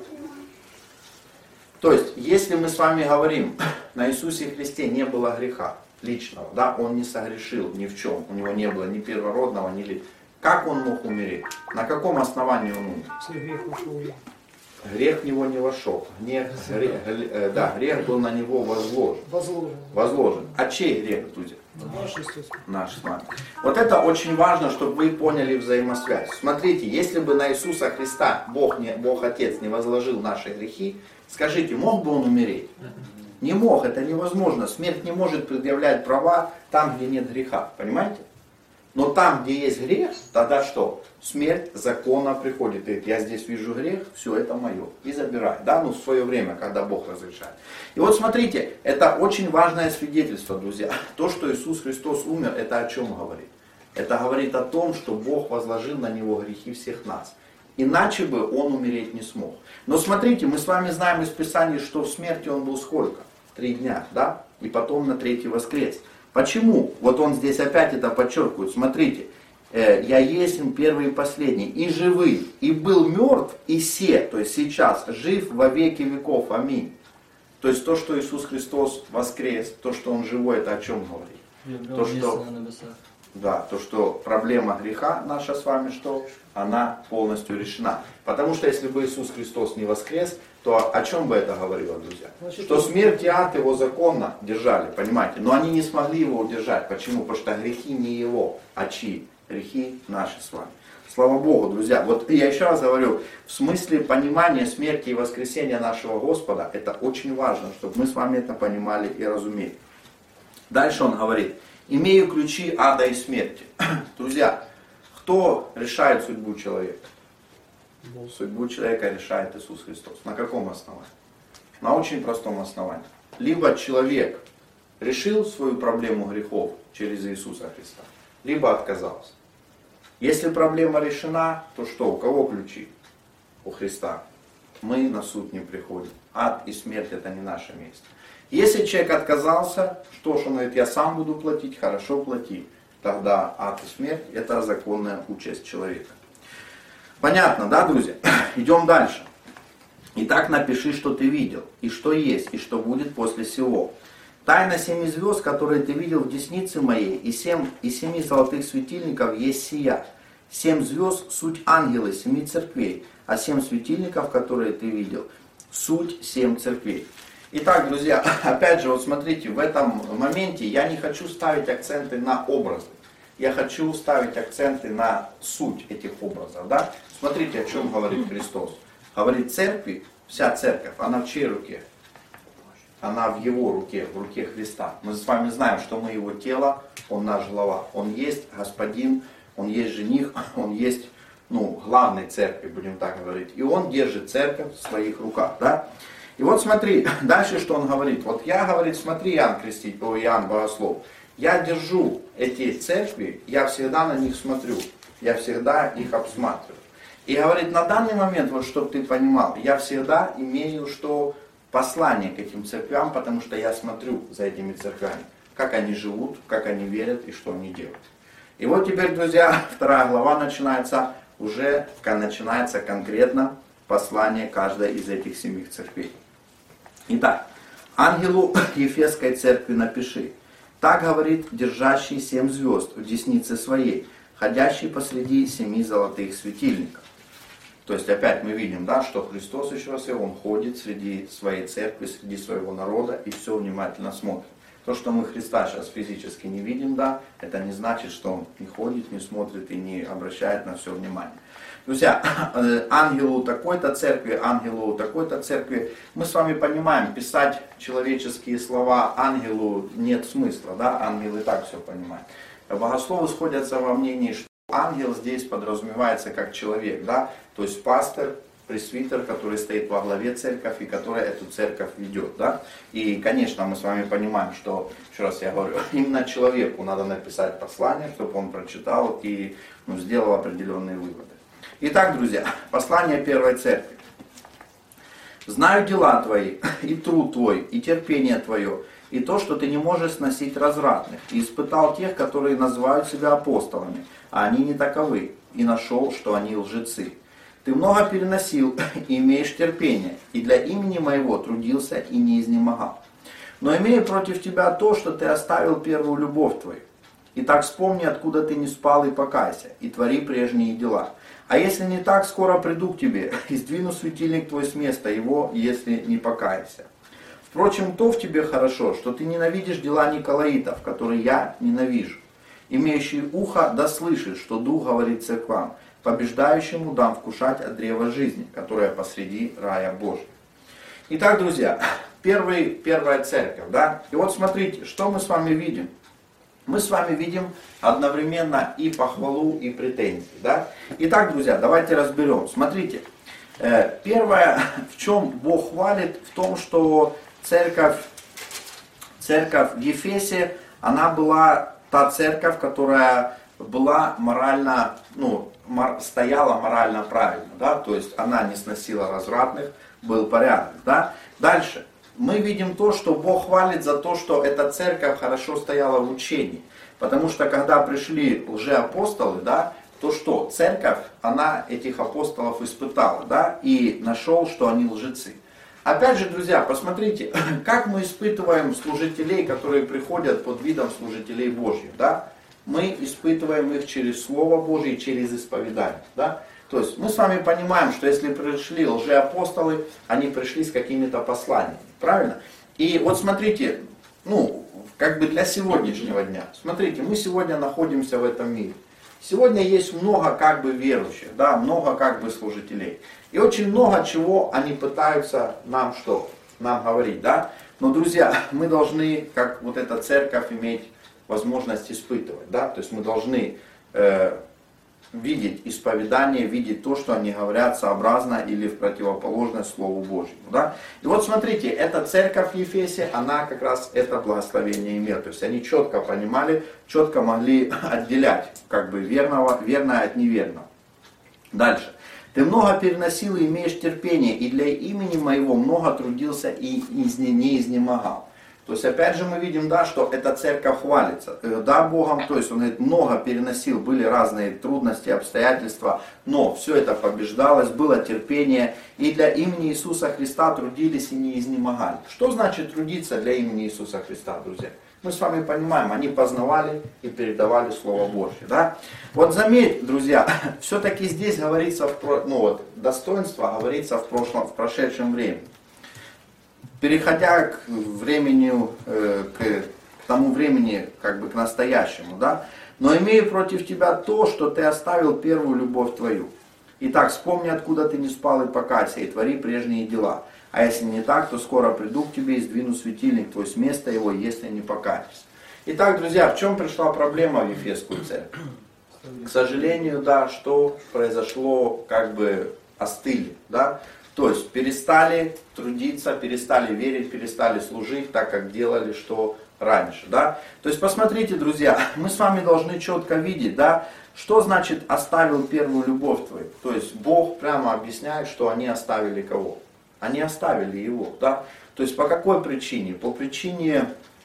То есть, если мы с вами говорим, на Иисусе Христе не было греха личного, да, он не согрешил ни в чем, у него не было ни первородного, ни ли. Как он мог умереть? На каком основании он умер? Грех в него не вошел. Грех, грех, э, да, грех был на него возложен. Возложен. возложен. А чей грех, друзья? Наш, естественно. Наш с вами. Вот это очень важно, чтобы вы поняли взаимосвязь. Смотрите, если бы на Иисуса Христа Бог, не, Бог Отец не возложил наши грехи, скажите, мог бы он умереть? Не мог, это невозможно. Смерть не может предъявлять права там, где нет греха. Понимаете? Но там, где есть грех, тогда что? Смерть законно приходит. И я здесь вижу грех, все это мое. И забирай. Да, ну в свое время, когда Бог разрешает. И вот смотрите, это очень важное свидетельство, друзья. То, что Иисус Христос умер, это о чем говорит? Это говорит о том, что Бог возложил на Него грехи всех нас. Иначе бы Он умереть не смог. Но смотрите, мы с вами знаем из Писания, что в смерти Он был сколько? Три дня, да? И потом на третий воскрес. Почему? Вот он здесь опять это подчеркивает. Смотрите, э, я есть первый и последний, и живый, и был мертв, и се, то есть сейчас, жив во веки веков. Аминь. То есть то, что Иисус Христос воскрес, то, что Он живой, это о чем говорит? То, что, да, то, что проблема греха наша с вами, что она полностью решена. Потому что если бы Иисус Христос не воскрес, то о чем бы это говорило, друзья? Значит, что смерть и ад его законно держали, понимаете? Но они не смогли его удержать. Почему? Потому что грехи не его, а чьи? Грехи наши с вами. Слава Богу, друзья. Вот я еще раз говорю, в смысле понимания смерти и воскресения нашего Господа, это очень важно, чтобы мы с вами это понимали и разумели. Дальше он говорит, имею ключи ада и смерти. Друзья, кто решает судьбу человека? Судьбу человека решает Иисус Христос. На каком основании? На очень простом основании. Либо человек решил свою проблему грехов через Иисуса Христа, либо отказался. Если проблема решена, то что? У кого ключи? У Христа. Мы на суд не приходим. Ад и смерть это не наше место. Если человек отказался, что ж, он говорит, я сам буду платить, хорошо плати. Тогда ад и смерть это законная участь человека. Понятно, да, друзья? Идем дальше. Итак, напиши, что ты видел, и что есть, и что будет после сего. Тайна семи звезд, которые ты видел в деснице моей, и, семь, и семи золотых светильников есть сия. Семь звезд – суть ангелы семи церквей, а семь светильников, которые ты видел, суть семь церквей. Итак, друзья, опять же, вот смотрите, в этом моменте я не хочу ставить акценты на образы. Я хочу ставить акценты на суть этих образов. Да? Смотрите, о чем говорит Христос. Говорит, церкви, вся церковь, она в чьей руке? Она в Его руке, в руке Христа. Мы с вами знаем, что мы Его тело, Он наш глава. Он есть Господин, Он есть жених, Он есть, ну, главной церкви, будем так говорить. И Он держит церковь в своих руках. Да? И вот смотри, дальше что Он говорит. Вот я, говорит, смотри, Иоанн Креститель, о, Иоанн Богослов, я держу эти церкви, я всегда на них смотрю, я всегда их обсматриваю. И говорит, на данный момент, вот чтобы ты понимал, я всегда имею что послание к этим церквям, потому что я смотрю за этими церквями, как они живут, как они верят и что они делают. И вот теперь, друзья, вторая глава начинается, уже начинается конкретно послание каждой из этих семи церквей. Итак, ангелу Ефесской церкви напиши. Так говорит держащий семь звезд в деснице своей, ходящий посреди семи золотых светильников. То есть опять мы видим, да, что Христос, еще раз, Он ходит среди своей церкви, среди своего народа и все внимательно смотрит. То, что мы Христа сейчас физически не видим, да, это не значит, что Он не ходит, не смотрит и не обращает на все внимание. Друзья, ангелу такой-то церкви, ангелу такой-то церкви, мы с вами понимаем, писать человеческие слова ангелу нет смысла, да, ангел и так все понимает. Богословы сходятся во мнении, что ангел здесь подразумевается как человек, да, то есть пастор, пресвитер, который стоит во главе церкви и который эту церковь ведет, да. И, конечно, мы с вами понимаем, что, еще раз я говорю, именно человеку надо написать послание, чтобы он прочитал и, ну, сделал определенные выводы. Итак, друзья, послание первой церкви. «Знаю дела твои, и труд твой, и терпение твое, и то, что ты не можешь сносить развратных, и испытал тех, которые называют себя апостолами, а они не таковы, и нашел, что они лжецы. Ты много переносил, и имеешь терпение, и для имени моего трудился и не изнемогал. Но имею против тебя то, что ты оставил первую любовь твою. Итак, вспомни, откуда ты не спал, и покайся, и твори прежние дела. А если не так, скоро приду к тебе, и сдвину светильник твой с места его, если не покаешься. Впрочем, то в тебе хорошо, что ты ненавидишь дела Николаитов, которые я ненавижу. Имеющий ухо да слышит, что Дух говорит церквам, побеждающему дам вкушать от древа жизни, которое посреди рая Божьего». Итак, друзья, первый, первая церковь, да? И вот смотрите, что мы с вами видим. Мы с вами видим одновременно и похвалу, и претензии, да? Итак, друзья, давайте разберем. Смотрите, первое, в чем Бог хвалит, в том, что церковь, церковь в Ефесе, она была та церковь, которая была морально, ну, стояла морально правильно, да? То есть она не сносила развратных, был порядок, да? Дальше. Мы видим то, что Бог хвалит за то, что эта церковь хорошо стояла в учении. Потому что когда пришли лжеапостолы, да, то что? Церковь, она этих апостолов испытала, да, и нашел, что они лжецы. Опять же, друзья, посмотрите, как мы испытываем служителей, которые приходят под видом служителей Божьих, да? Мы испытываем их через Слово Божье, через исповедание, да? То есть мы с вами понимаем, что если пришли лжеапостолы, они пришли с какими-то посланиями, правильно? И вот смотрите, ну, как бы для сегодняшнего дня. Смотрите, мы сегодня находимся в этом мире. Сегодня есть много как бы верующих, да, много как бы служителей. И очень много чего они пытаются нам что? Нам говорить, да? Но, друзья, мы должны, как вот эта церковь, иметь возможность испытывать, да? То есть мы должны э, видеть исповедание, видеть то, что они говорят сообразно или в противоположность Слову Божьему. Да? И вот смотрите, эта церковь в Ефесе, она как раз это благословение имела. То есть они четко понимали, четко могли отделять как бы верного, верное от неверного. Дальше. Ты много переносил и имеешь терпение, и для имени моего много трудился и не изнемогал. То есть опять же мы видим, да, что эта церковь хвалится, да, Богом, то есть он говорит, много переносил, были разные трудности, обстоятельства, но все это побеждалось, было терпение, и для имени Иисуса Христа трудились и не изнемогали. Что значит трудиться для имени Иисуса Христа, друзья? Мы с вами понимаем, они познавали и передавали Слово Божье, да? Вот заметь, друзья, все-таки здесь говорится, в, ну вот, достоинство говорится в прошлом, в прошедшем времени. переходя к времени, к тому времени, как бы к настоящему, да, но имею против тебя то, что ты оставил первую любовь твою. Итак, вспомни, откуда ты не спал, и покайся, и твори прежние дела. А если не так, то скоро приду к тебе и сдвину светильник твой с места его, если не покаешься. Итак, друзья, в чем пришла проблема в Ефесскую церковь? К сожалению, да, что произошло, как бы остыли, да. То есть перестали трудиться, перестали верить, перестали служить так, как делали, что раньше, да. То есть посмотрите, друзья, мы с вами должны четко видеть, да, что значит оставил первую любовь твою. То есть Бог прямо объясняет, что они оставили кого? Они оставили его, да. То есть по какой причине? По причине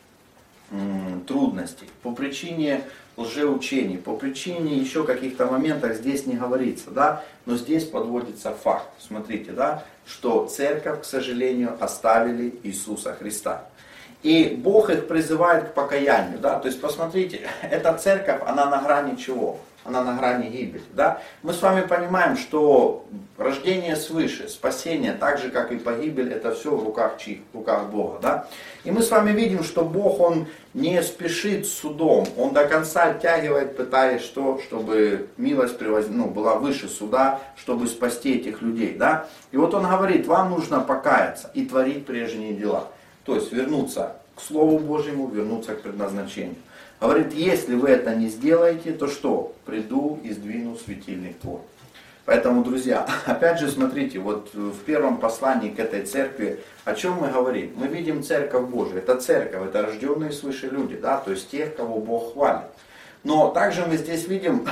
м, трудностей, по причине лжеучений, по причине еще каких-то моментов здесь не говорится, да, но здесь подводится факт. Смотрите, да, что церковь, к сожалению, оставили Иисуса Христа. И Бог их призывает к покаянию, да, то есть посмотрите, эта церковь, она на грани чего? Она на грани гибели, да. Мы с вами понимаем, что рождение свыше, спасение, так же как и погибель, это все в руках чьих? В руках Бога, да. И мы с вами видим, что Бог, Он не спешит с судом, Он до конца оттягивает, пытаясь что, чтобы милость превоз... ну, была выше суда, чтобы спасти этих людей, да. И вот Он говорит, вам нужно покаяться и творить прежние дела. То есть вернуться к Слову Божьему, вернуться к предназначению. Говорит, если вы это не сделаете, то что? Приду и сдвину светильник твой. Поэтому, друзья, опять же, смотрите, вот в первом послании к этой церкви, о чем мы говорим? Мы видим церковь Божию. Это церковь, это рожденные свыше люди, да, то есть тех, кого Бог хвалит. Но также мы здесь видим,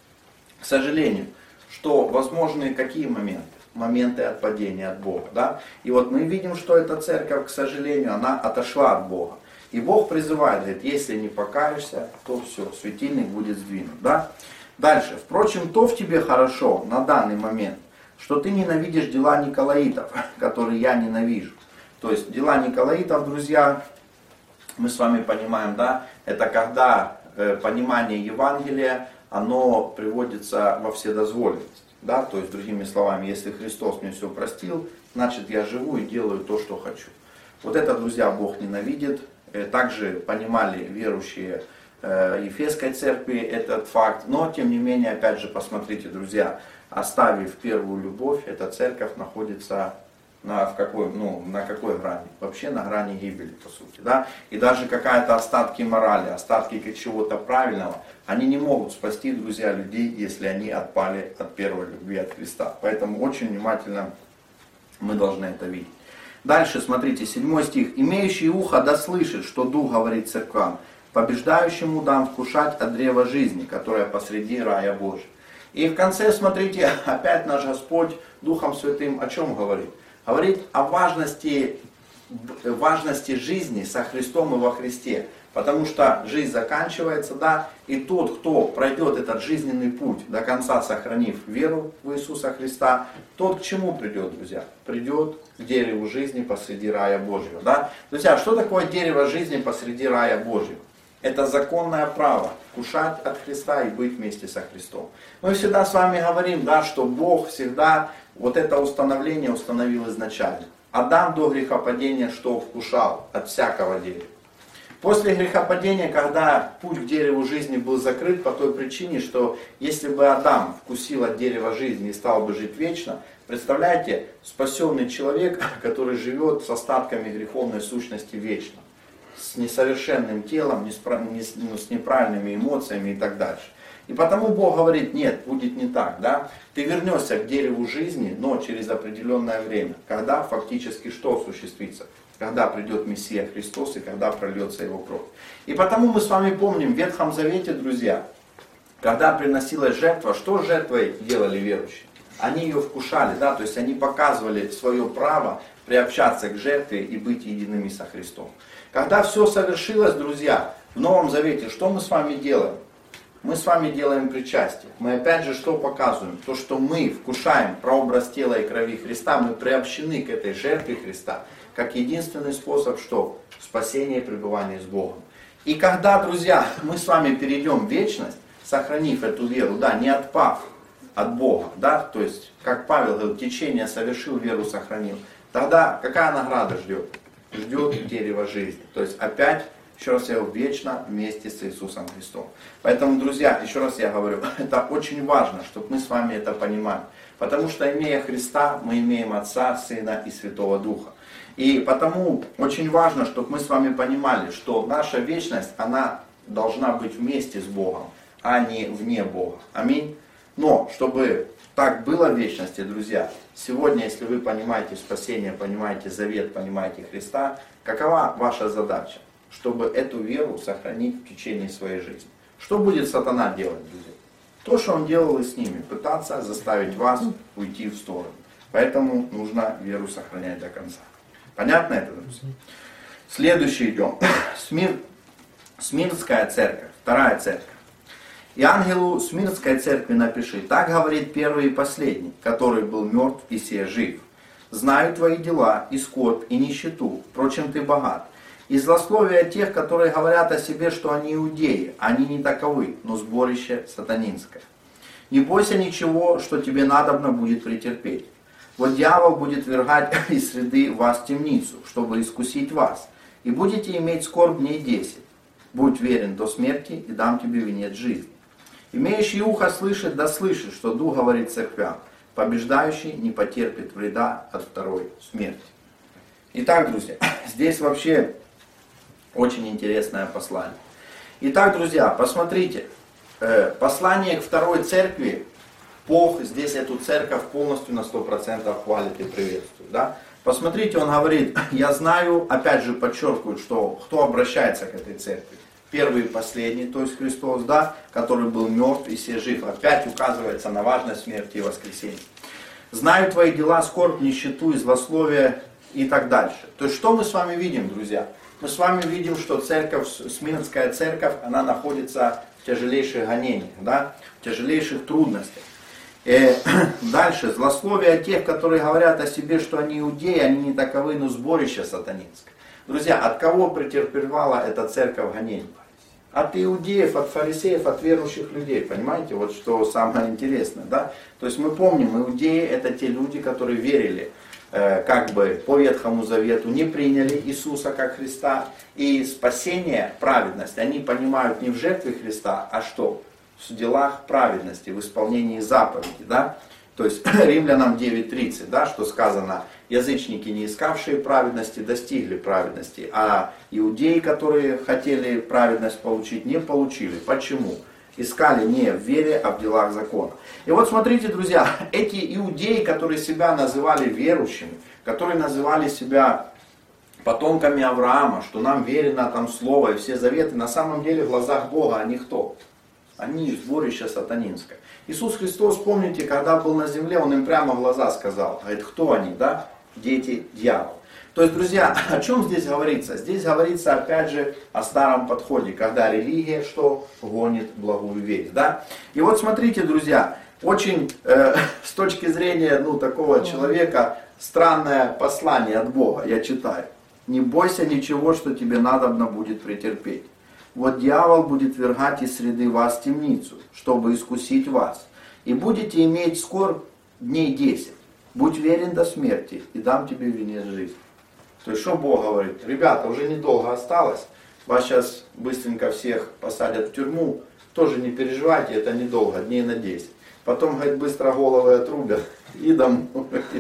к сожалению, что возможны какие моменты? Моменты отпадения от Бога, да. И вот мы видим, что эта церковь, к сожалению, она отошла от Бога. И Бог призывает, говорит, если не покаешься, то все, светильник будет сдвинут, да. Дальше, впрочем, то в тебе хорошо на данный момент, что ты ненавидишь дела николаитов, которые я ненавижу. То есть дела николаитов, друзья, мы с вами понимаем, да, это когда э, понимание Евангелия, оно приводится во вседозволенность. Да, то есть, другими словами, если Христос мне все простил, значит я живу и делаю то, что хочу. Вот это, друзья, Бог ненавидит. Также понимали верующие Ефесской церкви этот факт. Но, тем не менее, опять же, посмотрите, друзья, оставив первую любовь, эта церковь находится на, в какой, ну, на какой грани? Вообще на грани гибели, по сути. Да? И даже какая-то остатки морали, остатки чего-то правильного, они не могут спасти, друзья, людей, если они отпали от первой любви, от Христа. Поэтому очень внимательно мы должны это видеть. Дальше, смотрите, седьмой стих. «Имеющий ухо да слышит, что Дух говорит церквам, побеждающему дам вкушать от древа жизни, которое посреди рая Божия». И в конце, смотрите, опять наш Господь Духом Святым о чем говорит? Говорит о важности, важности жизни со Христом и во Христе. Потому что жизнь заканчивается, да, и тот, кто пройдет этот жизненный путь до конца, сохранив веру в Иисуса Христа, тот к чему придет, друзья? Придет к дереву жизни посреди рая Божьего, да. Друзья, что такое дерево жизни посреди рая Божьего? Это законное право вкушать от Христа и быть вместе со Христом. Мы всегда с вами говорим, да, что Бог всегда вот это установление установил изначально. Адам до грехопадения что вкушал от всякого дерева. После грехопадения, когда путь к дереву жизни был закрыт по той причине, что если бы Адам вкусил от дерева жизни и стал бы жить вечно, представляете, спасенный человек, который живет с остатками греховной сущности вечно, с несовершенным телом, с неправильными эмоциями и так дальше. И потому Бог говорит, нет, будет не так, да? Ты вернешься к дереву жизни, но через определенное время, когда фактически что осуществится? Когда придет Мессия Христос и когда прольется Его кровь. И потому мы с вами помним, в Ветхом Завете, друзья, когда приносилась жертва, что с жертвой делали верующие? Они ее вкушали, да, то есть они показывали свое право приобщаться к жертве и быть едиными со Христом. Когда все совершилось, друзья, в Новом Завете, что мы с вами делаем? Мы с вами делаем причастие. Мы опять же что показываем? То, что мы вкушаем прообраз тела и крови Христа, мы приобщены к этой жертве Христа, как единственный способ, что? Спасение и пребывание с Богом. И когда, друзья, мы с вами перейдем в вечность, сохранив эту веру, да, не отпав от Бога, да, то есть, как Павел говорил, течение совершил, веру сохранил, тогда какая награда ждет? ждет дерево жизни. То есть опять, еще раз я говорю, вечно вместе с Иисусом Христом. Поэтому, друзья, еще раз я говорю, это очень важно, чтобы мы с вами это понимали. Потому что, имея Христа, мы имеем Отца, Сына и Святого Духа. И потому очень важно, чтобы мы с вами понимали, что наша вечность, она должна быть вместе с Богом, а не вне Бога. Аминь. Но, чтобы так было в вечности, друзья, сегодня, если вы понимаете спасение, понимаете завет, понимаете Христа, какова ваша задача? Чтобы эту веру сохранить в течение своей жизни. Что будет сатана делать, друзья? То, что он делал и с ними, пытаться заставить вас уйти в сторону. Поэтому нужно веру сохранять до конца. Понятно это, друзья? Следующий идем. Смир... Смирнская церковь, вторая церковь. И ангелу Смирнской церкви напиши: так говорит первый и последний, который был мертв и сей жив. Знаю твои дела, и скорбь, и нищету, впрочем, ты богат. И злословие тех, которые говорят о себе, что они иудеи, они не таковы, но сборище сатанинское. Не бойся ничего, что тебе надобно будет претерпеть. Вот дьявол будет вергать из среды вас в темницу, чтобы искусить вас, и будете иметь скорбь дней десять. Будь верен до смерти, и дам тебе венец жизни. Имеющий ухо слышит, да слышит, что Дух говорит церквям. Побеждающий не потерпит вреда от второй смерти. Итак, друзья, здесь вообще очень интересное послание. Итак, друзья, посмотрите, послание к второй церкви, Бог здесь эту церковь полностью на сто процентов хвалит и приветствует. Да? Посмотрите, он говорит, я знаю, опять же подчеркивает, что кто обращается к этой церкви. Первый и последний, то есть Христос, да, который был мертв и сей жив. Опять указывается на важность смерти и воскресения. Знаю твои дела, скорбь, нищету и злословие и так дальше. То есть что мы с вами видим, друзья? Мы с вами видим, что церковь, Смирнская церковь, она находится в тяжелейших гонениях, да, в тяжелейших трудностях. И дальше, злословие тех, которые говорят о себе, что они иудеи, они не таковы, но сборище сатанинское. Друзья, от кого претерпевала эта церковь гонений? От иудеев, от фарисеев, от верующих людей. Понимаете, вот что самое интересное, да? То есть мы помним, иудеи это те люди, которые верили э, как бы по Ветхому Завету, не приняли Иисуса как Христа. И спасение, праведность, они понимают не в жертве Христа, а что? В делах праведности, в исполнении заповеди, да? То есть Римлянам девять тридцать, да, что сказано, язычники, не искавшие праведности, достигли праведности, а иудеи, которые хотели праведность получить, не получили. Почему? Искали не в вере, а в делах закона. И вот смотрите, друзья, эти иудеи, которые себя называли верующими, которые называли себя потомками Авраама, что нам верено там слово и все заветы, на самом деле в глазах Бога они кто? Они сборище сатанинское. Иисус Христос, помните, когда был на земле, Он им прямо в глаза сказал, говорит, кто они, да? Дети дьявола. То есть, друзья, о чем здесь говорится? Здесь говорится, опять же, о старом подходе, когда религия, что гонит благую весть, да? И вот смотрите, друзья, очень, э, с точки зрения, ну, такого человека, странное послание от Бога, я читаю. Не бойся ничего, что тебе надобно будет претерпеть. Вот дьявол будет вергать из среды вас в темницу, чтобы искусить вас. И будете иметь скорбь дней десять. Будь верен до смерти, и дам тебе венец жизни. То есть, что Бог говорит? Ребята, уже недолго осталось. Вас сейчас быстренько всех посадят в тюрьму. Тоже не переживайте, это недолго, дней на десять. Потом, говорит, быстро головы отрубят и домой.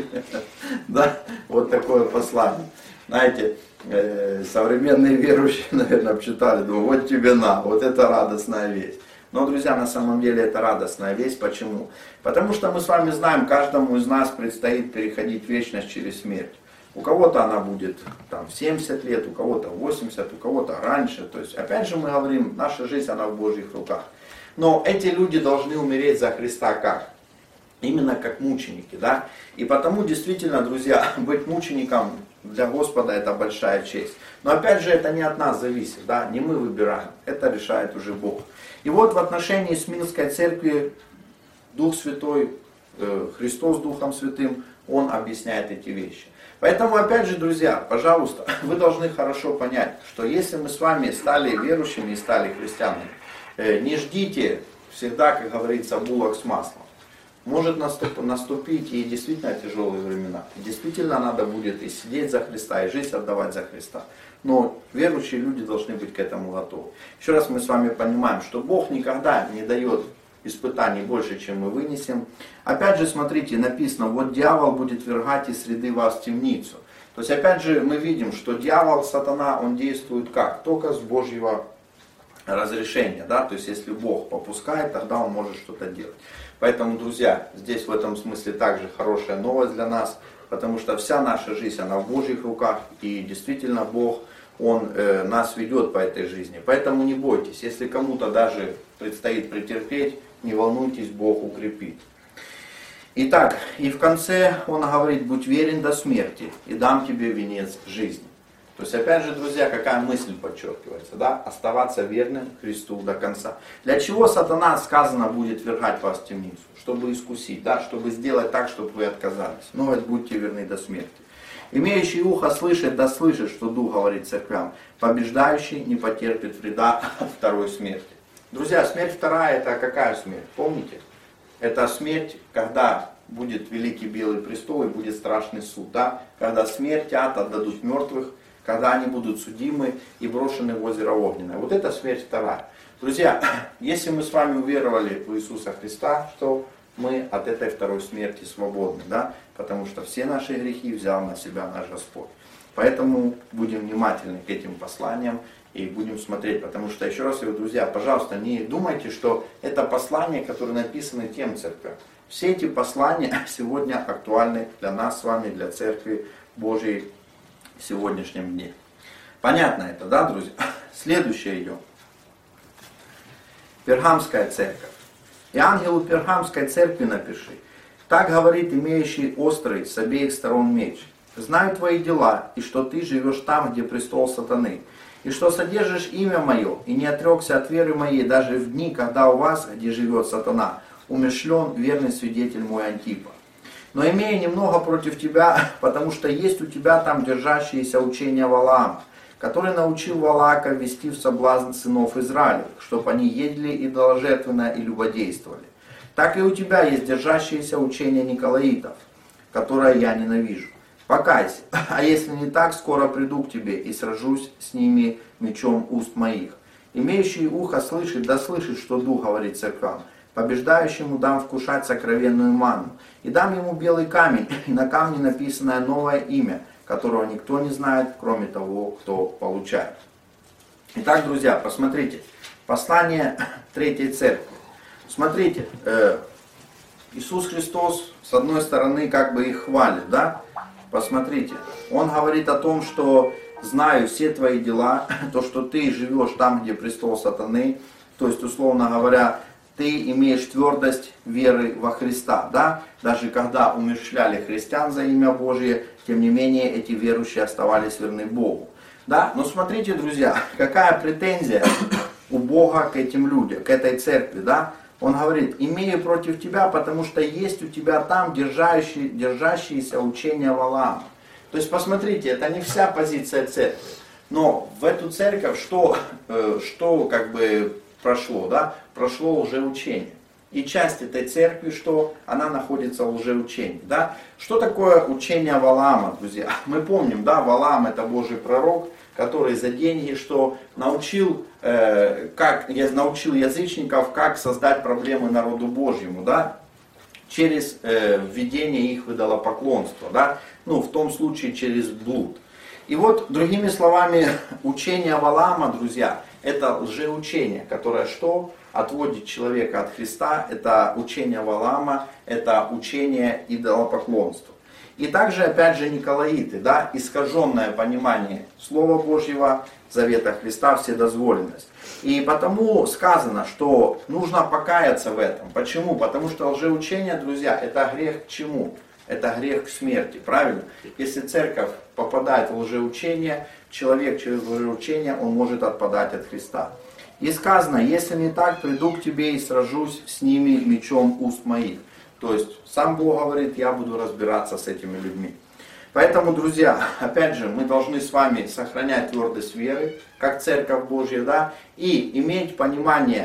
Да, вот такое послание. Знаете, современные верующие, наверное, обчитали, думаю, вот тебе на, вот это радостная весть. Но, друзья, на самом деле это радостная весть. Почему? Потому что мы с вами знаем, каждому из нас предстоит переходить вечность через смерть. У кого-то она будет там, в семьдесят лет, у кого-то в восемьдесят, у кого-то раньше. То есть, опять же мы говорим, наша жизнь, она в Божьих руках. Но эти люди должны умереть за Христа как? Именно как мученики, да? И потому, действительно, друзья, быть мучеником для Господа это большая честь. Но опять же, это не от нас зависит, да? Не мы выбираем, это решает уже Бог. И вот в отношении Смирнской церкви Дух Святой, э, Христос Духом Святым, Он объясняет эти вещи. Поэтому, опять же, друзья, пожалуйста, вы должны хорошо понять, что если мы с вами стали верующими и стали христианами, э, не ждите всегда, как говорится, булок с маслом. может наступ, наступить и действительно тяжелые времена. И действительно надо будет и сидеть за Христа, и жизнь отдавать за Христа. Но верующие люди должны быть к этому готовы. Еще раз мы с вами понимаем, что Бог никогда не дает испытаний больше, чем мы вынесем. Опять же, смотрите, написано, вот дьявол будет ввергать из среды вас в темницу. То есть, опять же, мы видим, что дьявол, сатана, он действует как? Только с Божьего разрешения. Да? То есть, если Бог попускает, тогда он может что-то делать. Поэтому, друзья, здесь в этом смысле также хорошая новость для нас, потому что вся наша жизнь, она в Божьих руках, и действительно Бог, Он э, нас ведет по этой жизни. Поэтому не бойтесь, если кому-то даже предстоит претерпеть, не волнуйтесь, Бог укрепит. Итак, и в конце Он говорит, будь верен до смерти, и дам тебе венец жизни. То есть, опять же, друзья, какая мысль подчеркивается, да? Оставаться верным Христу до конца. Для чего сатана, сказано, будет ввергать вас в темницу? Чтобы искусить, да? Чтобы сделать так, чтобы вы отказались. Но ведь будьте верны до смерти. Имеющий ухо слышит, да слышит, что Дух говорит церквям. Побеждающий не потерпит вреда от второй смерти. Друзья, смерть вторая, это какая смерть? Помните? Это смерть, когда будет великий белый престол и будет страшный суд, да? Когда смерть, ад отдадут мертвых, когда они будут судимы и брошены в озеро Огненное. Вот это смерть вторая. Друзья, если мы с вами уверовали в Иисуса Христа, что мы от этой второй смерти свободны, да? Потому что все наши грехи взял на себя наш Господь. Поэтому будем внимательны к этим посланиям и будем смотреть. Потому что, еще раз говорю, друзья, пожалуйста, не думайте, что это послания, которые написаны тем церквям. Все эти послания сегодня актуальны для нас с вами, для Церкви Божьей в сегодняшнем дне. Понятно это, да, друзья? Следующее идем. Пергамская церковь. И ангелу Пергамской церкви напиши. Так говорит имеющий острый с обеих сторон меч. Знаю твои дела, и что ты живешь там, где престол сатаны, и что содержишь имя мое, и не отрекся от веры моей даже в дни, когда у вас, где живет сатана, умершлен верный свидетель мой Антипа. Но имея немного против тебя, потому что есть у тебя там держащиеся учения Валаама, который научил Валаака ввести в соблазн сынов Израилевых, чтобы они едли идоложертвенно и любодействовали. Так и у тебя есть держащиеся учения Николаитов, которые я ненавижу. Покайся, а если не так, скоро приду к тебе и сражусь с ними мечом уст моих. Имеющий ухо слышит, да слышит, что Дух говорит церквам. Побеждающему дам вкушать сокровенную манну, и дам ему белый камень, и на камне написанное новое имя, которого никто не знает, кроме того, кто получает. Итак, друзья, посмотрите, послание Третьей Церкви. Смотрите, э, Иисус Христос, с одной стороны, как бы их хвалит, да? Посмотрите, Он говорит о том, что знаю все твои дела, то, что ты живешь там, где престол сатаны, то есть, условно говоря, ты имеешь твердость веры во Христа, да? Даже когда умерщвляли христиан за имя Божие, тем не менее эти верующие оставались верны Богу, да? Но смотрите, друзья, какая претензия у Бога к этим людям, к этой церкви, да? Он говорит, имею против тебя, потому что есть у тебя там держащие, держащиеся учения Валаама. То есть, посмотрите, это не вся позиция церкви, но в эту церковь что, э, что как бы прошло, да? Прошло лжеучение. И часть этой церкви, что она находится в лжеучении, да? Что такое учение Валаама, друзья? Мы помним, да, Валаам это Божий пророк, который за деньги, что научил, э, как, я научил язычников, как создать проблемы народу Божьему, да? Через э, введение их в идолопоклонство, да? Ну, в том случае через блуд. И вот, другими словами, учение Валаама, друзья, это лжеучение, которое что? Отводит человека от Христа, это учение Валаама, это учение идолопоклонства. И также, опять же, Николаиты, да, искаженное понимание Слова Божьего, Завета Христа, вседозволенность. И потому сказано, что нужно покаяться в этом. Почему? Потому что лжеучение, друзья, это грех к чему? Это грех к смерти, правильно? Если церковь попадает в лжеучение, человек через лжеучение, он может отпадать от Христа. И сказано, если не так, приду к тебе и сражусь с ними мечом уст моих. То есть, сам Бог говорит, я буду разбираться с этими людьми. Поэтому, друзья, опять же, мы должны с вами сохранять твердость веры, как Церковь Божья, да, и иметь понимание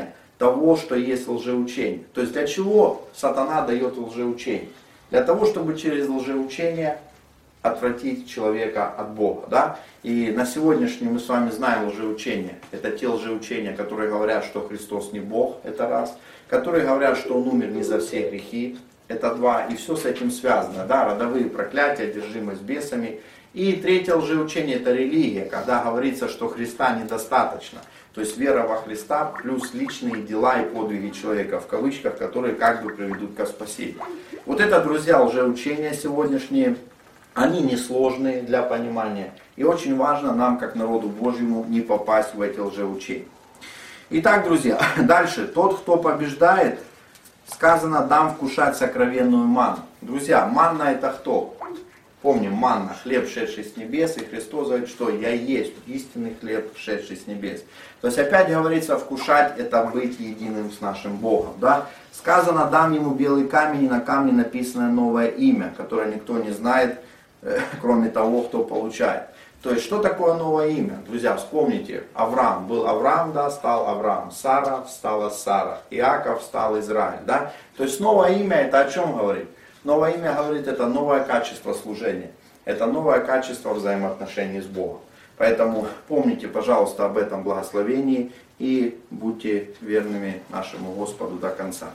того, что есть лжеучение. То есть для чего сатана дает лжеучение? Для того, чтобы через лжеучение отвратить человека от Бога. Да? И на сегодняшний мы с вами знаем лжеучения. Это те лжеучения, которые говорят, что Христос не Бог, это раз. Которые говорят, что Он умер не за все грехи, это два. И все с этим связано. Да? Родовые проклятия, одержимость бесами. И третье лжеучение — это религия, когда говорится, что Христа недостаточно. То есть вера во Христа плюс личные дела и подвиги человека, в кавычках, которые как бы приведут ко спасению. Вот это, друзья, лжеучения сегодняшние. Они несложные для понимания. И очень важно нам, как народу Божьему, не попасть в эти лжеучения. Итак, друзья, дальше. Тот, кто побеждает, сказано, дам вкушать сокровенную манну. Друзья, манна это кто? Помним, манна, хлеб, шедший с небес, и Христос говорит, что я есть истинный хлеб, шедший с небес. То есть опять говорится, вкушать это быть единым с нашим Богом. Да? Сказано, дам ему белый камень, и на камне написано новое имя, которое никто не знает, кроме того, кто получает. То есть, что такое новое имя? Друзья, вспомните, Авраам был Авраам, да, стал Авраам. Сара стала Сара. Иаков стал Израиль, да. То есть, новое имя это о чем говорит? Новое имя говорит, это новое качество служения. Это новое качество взаимоотношений с Богом. Поэтому помните, пожалуйста, об этом благословении и будьте верными нашему Господу до конца.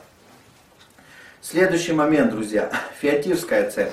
Следующий момент, друзья. Фиатирская церковь.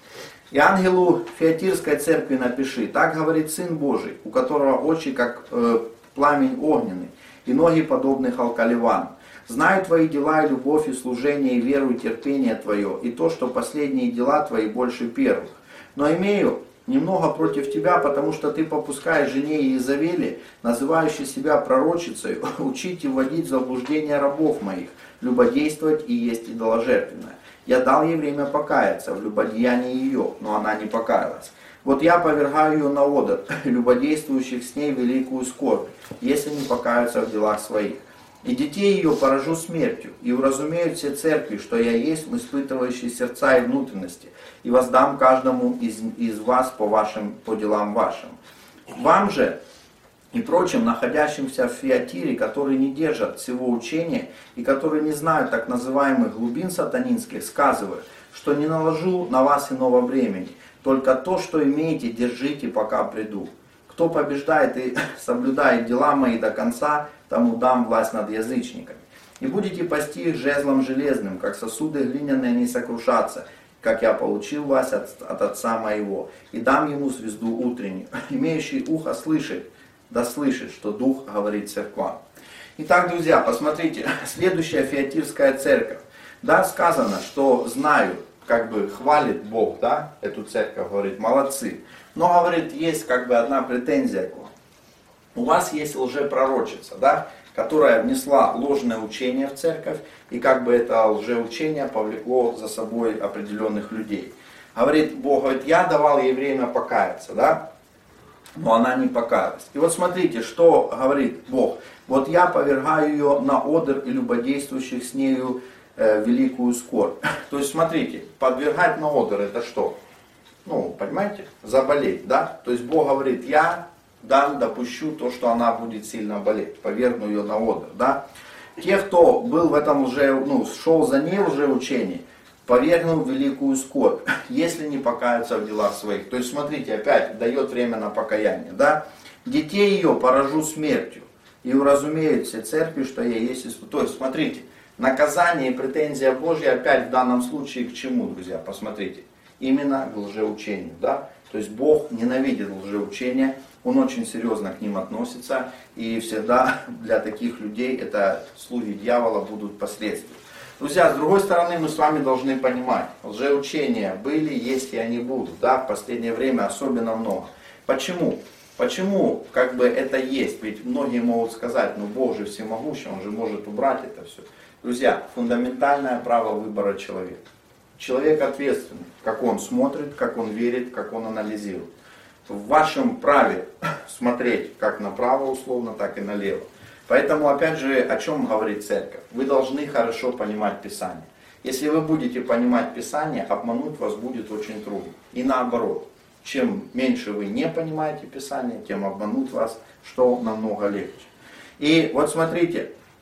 И ангелу Фиатирской церкви напиши, так говорит Сын Божий, у которого очи как э, пламень огненный, и ноги подобны халкаливану. Знаю твои дела и любовь, и служение, и веру, и терпение твое, и то, что последние дела твои больше первых. Но имею немного против тебя, потому что ты попускаешь жене Иезавели, называющей себя пророчицей, учить и вводить в заблуждение рабов моих, любодействовать и есть идоложертвенное. Я дал ей время покаяться в любодеянии ее, но она не покаялась. Вот я повергаю ее на одр, любодействующих с ней великую скорбь, если не покаются в делах своих. И детей ее поражу смертью, и уразумеют все церкви, что я есть испытывающий сердца и внутренности, и воздам каждому из, из вас по, вашим, по делам вашим. Вам же и прочим, находящимся в Фиатире, которые не держат всего учения и которые не знают так называемых глубин сатанинских, сказываю, что не наложу на вас иного бремени, только то, что имеете, держите, пока приду. Кто побеждает и соблюдает дела мои до конца, тому дам власть над язычниками. И будете пасти их жезлом железным, как сосуды глиняные не сокрушатся, как я получил вас от, от отца моего, и дам ему звезду утреннюю. Имеющий ухо слышит, да слышит, что Дух говорит церквам. Итак, друзья, посмотрите, следующая Фиатирская церковь. Да, сказано, что знаю, как бы хвалит Бог, да, эту церковь, говорит, молодцы. Но, говорит, есть как бы одна претензия к вам. У вас есть лжепророчица, да, которая внесла ложное учение в церковь, и как бы это лжеучение повлекло за собой определенных людей. Говорит, Бог говорит, я давал ей время покаяться, да, но она не покаялась. И вот смотрите, что говорит Бог. Вот я повергаю ее на одр и любодействующих с нею э, великую скорбь. То есть смотрите, подвергать на одр это что? Ну, понимаете, заболеть, да? То есть Бог говорит, я дам, допущу то, что она будет сильно болеть, повергну ее на одр, да? Те, кто был в этом лже, ну, шел за ней лжеучение, повергнул в великую скорбь, если не покаются в делах своих. То есть, смотрите, опять дает время на покаяние, да? Детей ее поражу смертью, и уразумеют все церкви, что я есть Иисус. То есть, смотрите, наказание и претензия Божья опять в данном случае к чему, друзья? Посмотрите, именно к лжеучению, да? То есть, Бог ненавидит лжеучения, Он очень серьезно к ним относится, и всегда для таких людей это слуги дьявола будут последствия. Друзья, с другой стороны, мы с вами должны понимать, лжеучения были, есть и они будут, да, в последнее время особенно много. Почему? Почему как бы это есть? Ведь многие могут сказать, ну Бог же всемогущий, Он же может убрать это все. Друзья, фундаментальное право выбора человека. Человек ответственный, как он смотрит, как он верит, как он анализирует. В вашем праве смотреть как направо условно, так и налево. Поэтому, опять же, о чем говорит церковь? Вы должны хорошо понимать Писание. Если вы будете понимать Писание, обмануть вас будет очень трудно. И наоборот, чем меньше вы не понимаете Писание, тем обмануть вас, что намного легче. И вот смотрите,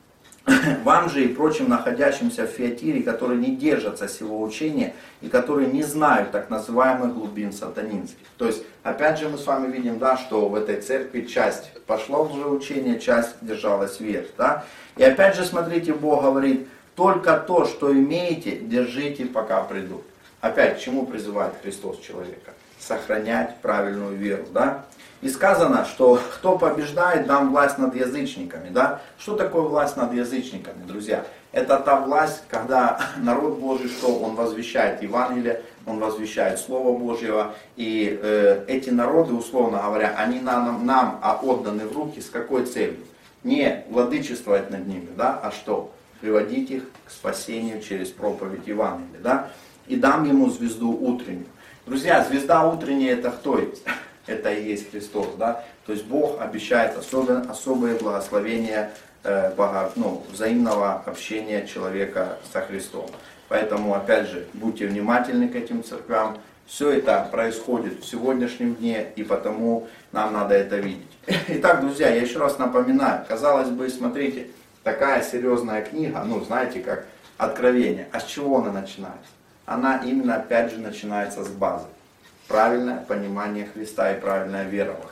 Вам же и прочим находящимся в Фиатире, которые не держатся сего учения и которые не знают так называемых глубин сатанинских. То есть, опять же, мы с вами видим, да, что в этой церкви часть пошла в лжеучение, часть держалась вверх. Да? И опять же, смотрите, Бог говорит, только то, что имеете, держите, пока приду. Опять, к чему призывает Христос человека? Сохранять правильную веру. Да? И сказано, что кто побеждает, дам власть над язычниками. Да? Что такое власть над язычниками, друзья? Это та власть, когда народ Божий, что он возвещает Евангелие, он возвещает Слово Божьего. И э, эти народы, условно говоря, они нам, нам отданы в руки с какой целью? Не владычествовать над ними, да? А что? Приводить их к спасению через проповедь Евангелия. Да? И дам ему звезду утреннюю. Друзья, звезда утренняя это кто есть? Это и есть Христос, да? То есть Бог обещает особенно, особое благословение э, бога, ну, взаимного общения человека со Христом. Поэтому, опять же, будьте внимательны к этим церквям. Все это происходит в сегодняшнем дне, и потому нам надо это видеть. Итак, друзья, я еще раз напоминаю, казалось бы, смотрите, такая серьезная книга, ну, знаете, как Откровение. А с чего она начинается? Она именно, опять же, начинается с базы. Правильное понимание Христа и правильная вера во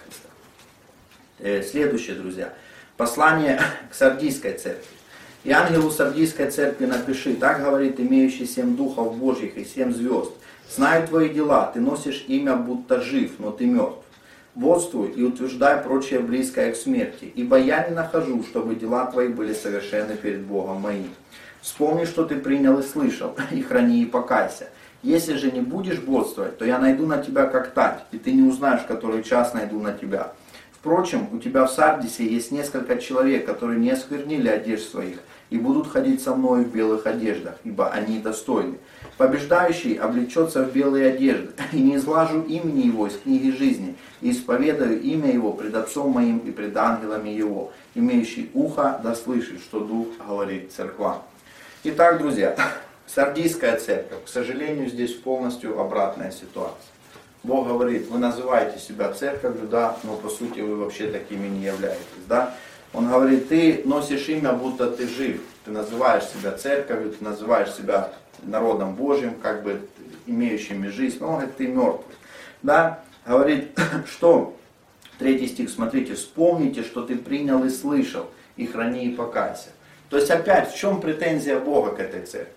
Христа. Следующее, друзья. Послание к Сардийской церкви. «И ангелу Сардийской церкви напиши, так говорит имеющий семь духов Божьих и семь звезд. Знаю твои дела, ты носишь имя, будто жив, но ты мертв. Бодствуй и утверждай прочее близкое к смерти, ибо я не нахожу, чтобы дела твои были совершенны перед Богом моим. Вспомни, что ты принял и слышал, и храни и покайся. Если же не будешь бодствовать, то я найду на тебя как тать, и ты не узнаешь, в который час найду на тебя. Впрочем, у тебя в Сардисе есть несколько человек, которые не осквернили одежд своих, и будут ходить со мною в белых одеждах, ибо они достойны. Побеждающий облечется в белые одежды, и не изглажу имени его из книги жизни, и исповедаю имя его пред Отцом моим и пред ангелами его, имеющий ухо да слышит, что Дух говорит церквам». Итак, друзья, Сардийская церковь, к сожалению, здесь полностью обратная ситуация. Бог говорит, вы называете себя церковью, да, но по сути вы вообще такими не являетесь, да. Он говорит, ты носишь имя, будто ты жив, ты называешь себя церковью, ты называешь себя народом Божьим, как бы имеющими жизнь, но он говорит, ты мертвый, да. Говорит, что, третий стих, смотрите, вспомните, что ты принял и слышал, и храни и покайся. То есть опять, в чем претензия Бога к этой церкви?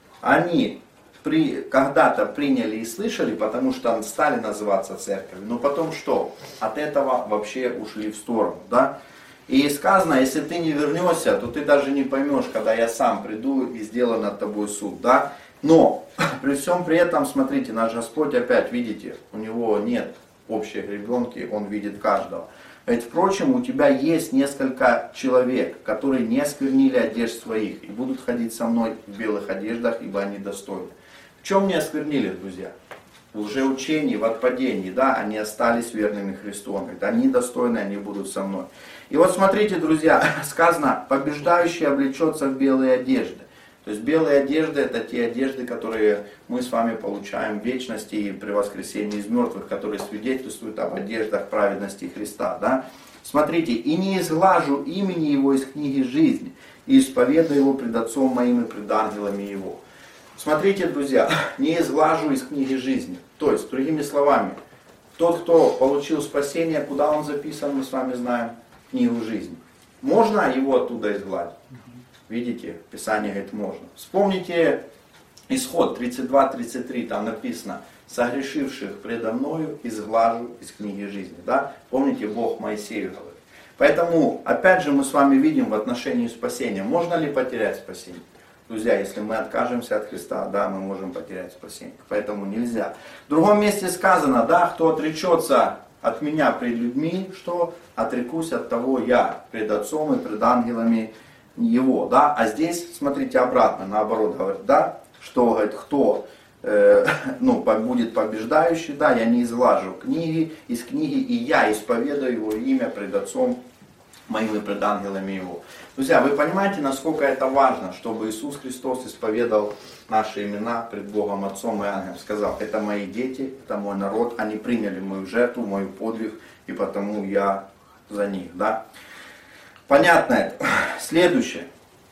Они при, когда-то приняли и слышали, потому что стали называться церковью, но потом что? От этого вообще ушли в сторону. Да? И сказано, если ты не вернешься, то ты даже не поймешь, когда я сам приду и сделаю над тобой суд. Да? Но при всем при этом, смотрите, наш Господь опять, видите, у него нет общей гребенки, он видит каждого. Ведь, впрочем, у тебя есть несколько человек, которые не осквернили одежд своих и будут ходить со мной в белых одеждах, ибо они достойны. В чем не осквернили, друзья? В лжеучении, в отпадении, да, они остались верными Христу. Он говорит, они достойны, они будут со мной. И вот смотрите, друзья, сказано, побеждающий облечется в белые одежды. То есть белые одежды это те одежды, которые мы с вами получаем в вечности и при воскресении из мертвых, которые свидетельствуют об одеждах праведности Христа. Да? Смотрите, и не изглажу имени его из книги жизни, и исповедую его пред Отцом моим и пред ангелами его. Смотрите, друзья, не изглажу из книги жизни. То есть, другими словами, тот, кто получил спасение, куда он записан, мы с вами знаем, в книгу жизни. Можно его оттуда изгладить? Видите, Писание говорит, можно. Вспомните Исход тридцать два тридцать три, там написано, согрешивших предо мною изглажу из книги жизни. Да? Помните, Бог Моисею говорит. Поэтому, опять же, мы с вами видим в отношении спасения, можно ли потерять спасение? Друзья, если мы откажемся от Христа, да, мы можем потерять спасение. Поэтому нельзя. В другом месте сказано, да, кто отречется от меня пред людьми, что отрекусь от того я, пред Отцом и пред ангелами его, да, а здесь, смотрите, обратно, наоборот, говорит, да, что, говорит, кто, э, ну, будет побеждающий, да, я не изглажу книги, из книги, и я исповедую его имя пред Отцом моим и пред ангелами его. Друзья, вы понимаете, насколько это важно, чтобы Иисус Христос исповедал наши имена пред Богом Отцом и ангелом, сказал, это мои дети, это мой народ, они приняли мою жертву, мой подвиг, и потому я за них, да. Понятно это. Следующее.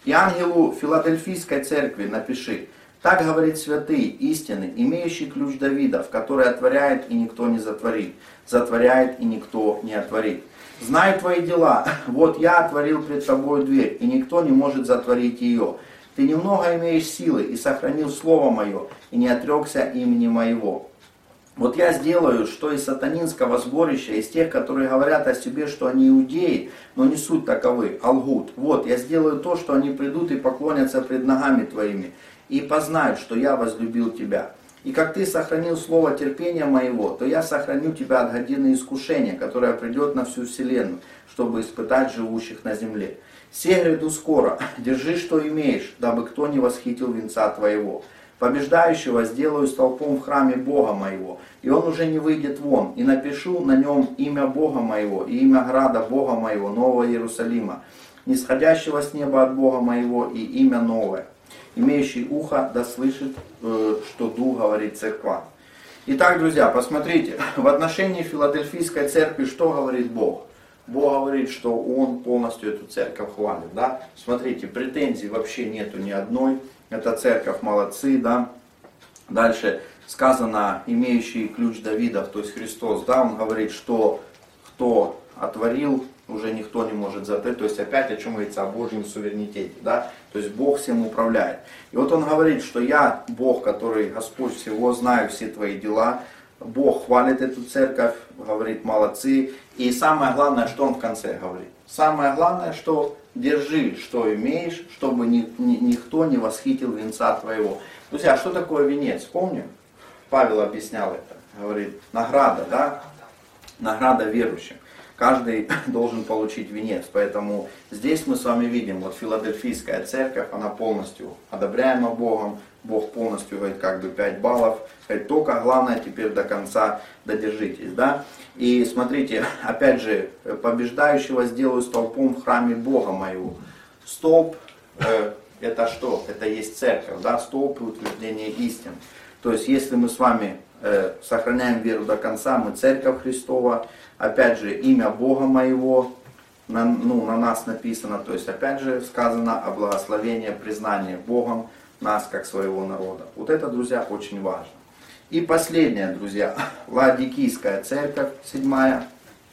И ангелу Филадельфийской церкви напиши: так говорит святый, истинный, имеющий ключ Давида, в который отворяет и никто не затворит, затворяет и никто не отворит. Знаю твои дела, вот я отворил пред тобой дверь, и никто не может затворить ее. Ты немного имеешь силы и сохранил слово мое, и не отрекся имени моего. Вот я сделаю, что из сатанинского сборища, из тех, которые говорят о себе, что они иудеи, но не суть таковы, а лгут. Вот, я сделаю то, что они придут и поклонятся пред ногами твоими, и познают, что я возлюбил тебя. И как ты сохранил слово терпения моего, то я сохраню тебя от годины искушения, которое придет на всю вселенную, чтобы испытать живущих на земле. Се гряду скоро, держи, что имеешь, дабы кто не восхитил венца твоего. Побеждающего сделаю столпом в храме Бога моего, и он уже не выйдет вон, и напишу на нем имя Бога моего, и имя града Бога моего, Нового Иерусалима, нисходящего с неба от Бога моего, и имя новое. Имеющий ухо да слышит, что Дух говорит церква. Итак, друзья, посмотрите, в отношении Филадельфийской церкви что говорит Бог? Бог говорит, что Он полностью эту церковь хвалит. Да? Смотрите, претензий вообще нету ни одной. Эта церковь молодцы, да. Дальше сказано, имеющий ключ Давидов, то есть Христос, да, Он говорит, что кто отворил, уже никто не может закрыть. То есть опять о чем говорится, о Божьем суверенитете, да. То есть Бог всем управляет. И вот Он говорит, что я Бог, который Господь всего, знаю все твои дела. Бог хвалит эту церковь, говорит, молодцы. И самое главное, что Он в конце говорит. Самое главное, что держи, что имеешь, чтобы ни, ни, никто не восхитил венца твоего. Друзья, что такое венец? Помним? Павел объяснял это. Говорит, награда, да? Награда верующим. Каждый должен получить венец. Поэтому здесь мы с вами видим, вот Филадельфийская церковь, она полностью одобряема Богом. Бог полностью говорит, как бы пять баллов. Говорит, только главное теперь до конца додержитесь, да? И смотрите, опять же, побеждающего сделаю столпом в храме Бога моего. Столб, э, это что? Это есть церковь, да? Столб и утверждение истин. То есть, если мы с вами э, сохраняем веру до конца, мы церковь Христова. Опять же, имя Бога моего на, ну, на нас написано. То есть, опять же, сказано о благословении, признании Богом нас как своего народа. Вот это, друзья, очень важно. И последнее, друзья, Лаодикийская церковь, седьмая.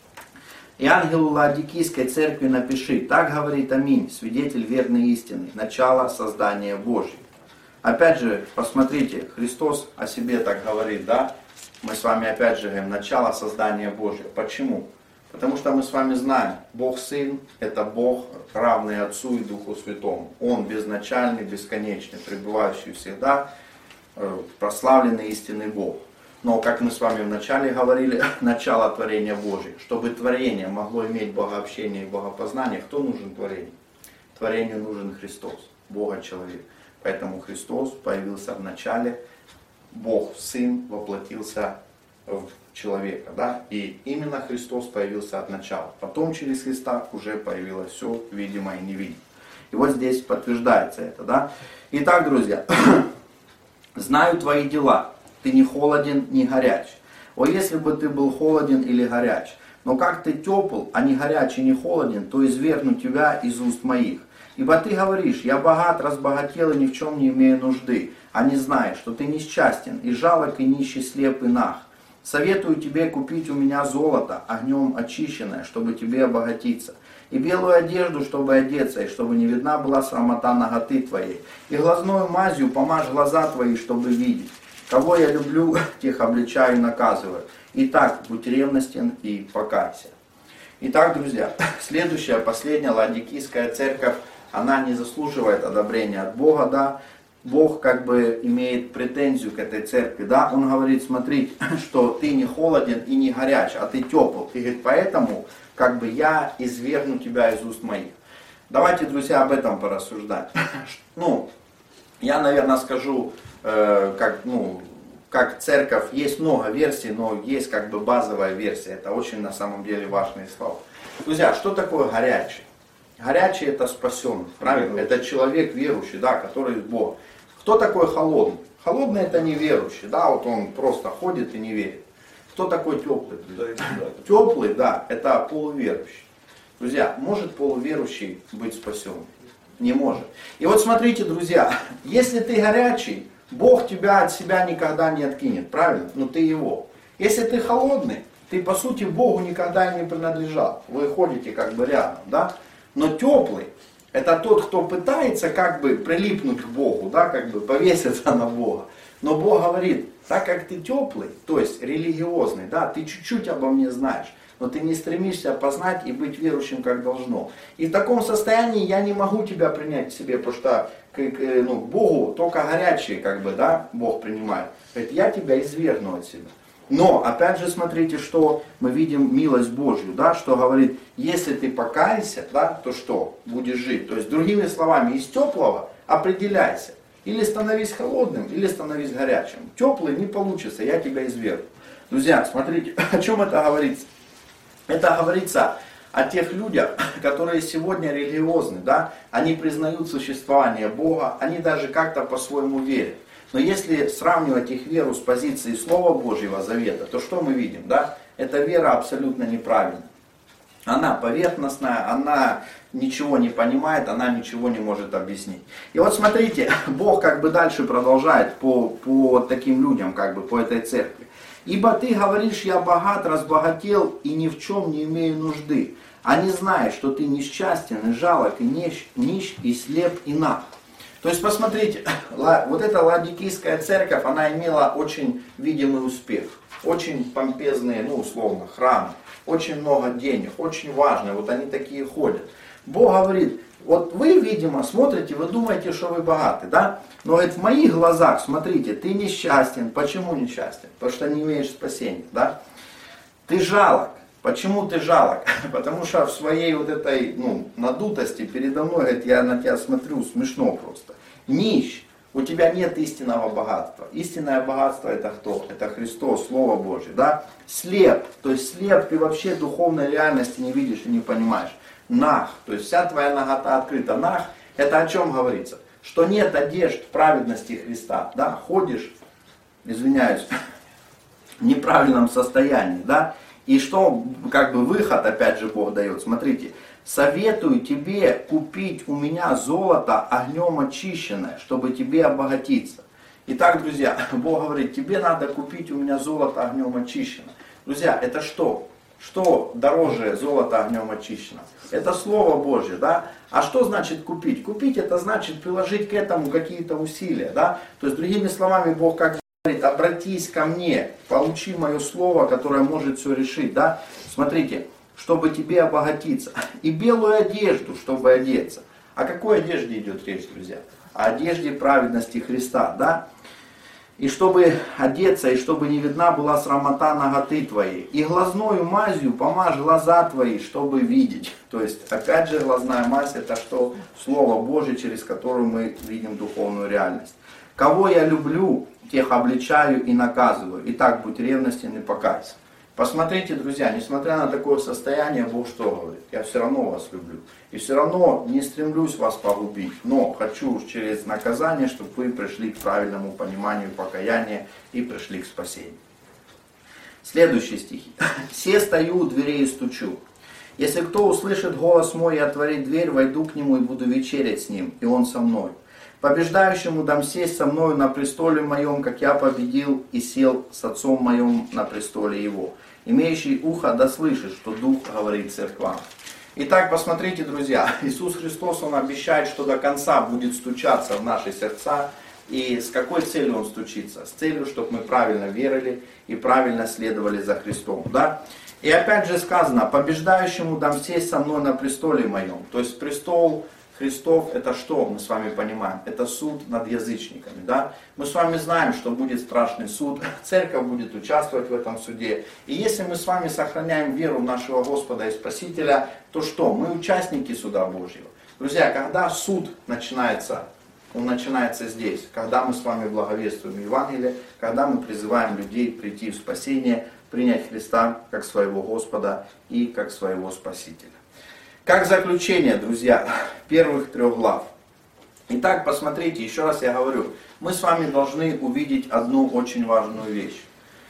И ангелу Лаодикийской церкви напиши: так говорит Аминь, свидетель верной истины, начало создания Божьего. Опять же, посмотрите, Христос о себе так говорит, да? Мы с вами опять же говорим, начало создания Божьего. Почему? Потому что мы с вами знаем, Бог Сын – это Бог, равный Отцу и Духу Святому. Он безначальный, бесконечный, пребывающий всегда, прославленный истинный Бог. Но, как мы с вами вначале говорили, начало творения Божьего. Чтобы творение могло иметь богообщение и богопознание, кто нужен творению? Творению нужен Христос, Бога-человек. Поэтому Христос появился в начале, Бог Сын воплотился в человека, да, и именно Христос появился от начала. Потом через Христа уже появилось все видимое и невидимое. И вот здесь подтверждается это, да. Итак, друзья, знаю твои дела, ты не холоден, не горяч. О, если бы ты был холоден или горяч, но как ты тепл, а не горяч и не холоден, то извергну тебя из уст моих. Ибо ты говоришь, я богат, разбогател и ни в чем не имею нужды, а не знаешь, что ты несчастен, и жалок, и нищий, слеп, и наг. Советую тебе купить у меня золото, огнем очищенное, чтобы тебе обогатиться, и белую одежду, чтобы одеться, и чтобы не видна была срамота наготы твоей, и глазною мазью помажь глаза твои, чтобы видеть. Кого я люблю, тех обличаю и наказываю. Итак, будь ревностен и покайся. Итак, друзья, следующая, последняя Лаодикийская церковь, она не заслуживает одобрения от Бога, да. Бог как бы имеет претензию к этой церкви, да, Он говорит, смотри, что ты не холоден и не горяч, а ты тепл. И говорит, поэтому как бы я извергну тебя из уст моих. Давайте, друзья, об этом порассуждать. Ну, я, наверное, скажу, э, как, ну, как церковь, есть много версий, но есть как бы базовая версия. Это очень на самом деле важные слова. Друзья, что такое горячий? Горячий это спасенный, правильно? Это человек верующий, да, который из Бога. Кто такой холодный? Холодный это неверующий, да, вот он просто ходит и не верит. Кто такой теплый? Теплый, да, это полуверующий. Друзья, может полуверующий быть спасенным? Не может. И вот смотрите, друзья, если ты горячий, Бог тебя от себя никогда не откинет, правильно? Но ты его. Если ты холодный, ты по сути Богу никогда не принадлежал. Вы ходите как бы рядом, да? Но теплый, это тот, кто пытается как бы прилипнуть к Богу, да, как бы повеситься на Бога. Но Бог говорит, так как ты теплый, то есть религиозный, да, ты чуть-чуть обо мне знаешь, но ты не стремишься познать и быть верующим как должно. И в таком состоянии я не могу тебя принять к себе, потому что ну, Богу только горячие, как бы, да, Бог принимает. Говорит, я тебя извергну от себя. Но, опять же, смотрите, что мы видим милость Божью, да, что говорит, если ты покаешься, да, то что? Будешь жить. То есть, другими словами, из теплого определяйся. Или становись холодным, или становись горячим. Теплый не получится, я тебя извергну. Друзья, смотрите, о чем это говорится. Это говорится о тех людях, которые сегодня религиозны, да, они признают существование Бога, они даже как-то по-своему верят. Но если сравнивать их веру с позиции Слова Божьего Завета, то что мы видим, да? Эта вера абсолютно неправильна. Она поверхностная, она ничего не понимает, она ничего не может объяснить. И вот смотрите, Бог как бы дальше продолжает по, по таким людям, как бы по этой церкви. Ибо ты говоришь, я богат, разбогател и ни в чем не имею нужды. А не знаешь, что ты несчастен и жалок, и нищ, нищ и слеп, и наг. То есть, посмотрите, вот эта ладикийская церковь, она имела очень видимый успех. Очень помпезные, ну условно, храмы. Очень много денег, очень важно, вот они такие ходят. Бог говорит, вот вы, видимо, смотрите, вы думаете, что вы богаты, да? Но говорит, в моих глазах, смотрите, ты несчастен. Почему несчастен? Потому что не имеешь спасения, да? Ты жалок. Почему ты жалок? Потому что в своей вот этой ну, надутости передо мной, говорит, я на тебя смотрю, смешно просто. Нищ. У тебя нет истинного богатства. Истинное богатство это кто? Это Христос, Слово Божье, да? Слеп. То есть слеп, ты вообще духовной реальности не видишь и не понимаешь. Наг. То есть вся твоя нагота открыта. Наг. Это о чем говорится? Что нет одежд праведности Христа. Да? Ходишь, извиняюсь, в неправильном состоянии, да? И что, как бы выход, опять же, Бог дает. Смотрите, советую тебе купить у меня золото огнем очищенное, чтобы тебе обогатиться. Итак, друзья, Бог говорит, тебе надо купить у меня золото огнем очищенное. Друзья, это что? Что дороже золота огнем очищено? Это Слово Божье, да? А что значит купить? Купить это значит приложить к этому какие-то усилия, да? То есть, другими словами, Бог как говорит, обратись ко мне, получи мое слово, которое может все решить, да? Смотрите, чтобы тебе обогатиться. И белую одежду, чтобы одеться. О какой одежде идет речь, друзья? О одежде праведности Христа, да? И чтобы одеться, и чтобы не видна была срамота наготы твоей. И глазною мазью помажь глаза твои, чтобы видеть. То есть, опять же, глазная мазь, это что? Слово Божье, через которое мы видим духовную реальность. Кого я люблю, тех обличаю и наказываю. Итак, будь ревностен и покайся. Посмотрите, друзья, несмотря на такое состояние, Бог что говорит? Я все равно вас люблю. И все равно не стремлюсь вас погубить. Но хочу через наказание, чтобы вы пришли к правильному пониманию покаяния и пришли к спасению. Следующий стих. «Се стою у дверей и стучу. Если кто услышит голос мой и отворит дверь, войду к нему и буду вечерять с ним, и он со мной. Побеждающему дам сесть со мною на престоле моем, как я победил и сел с отцом моим на престоле его. Имеющий ухо да слышит, что Дух говорит церквам». Итак, посмотрите, друзья, Иисус Христос, Он обещает, что до конца будет стучаться в наши сердца. И с какой целью Он стучится? С целью, чтобы мы правильно верили и правильно следовали за Христом. Да? И опять же сказано, побеждающему дам сесть со мной на престоле моем. То есть престол Христов это что мы с вами понимаем? Это суд над язычниками. Да? Мы с вами знаем, что будет страшный суд. Церковь будет участвовать в этом суде. И если мы с вами сохраняем веру в нашего Господа и Спасителя, то что? Мы участники суда Божьего. Друзья, когда суд начинается, он начинается здесь. Когда мы с вами благовествуем Евангелие, когда мы призываем людей прийти в спасение, принять Христа как своего Господа и как своего Спасителя. Как заключение, друзья, первых трех глав. Итак, посмотрите, еще раз я говорю, мы с вами должны увидеть одну очень важную вещь.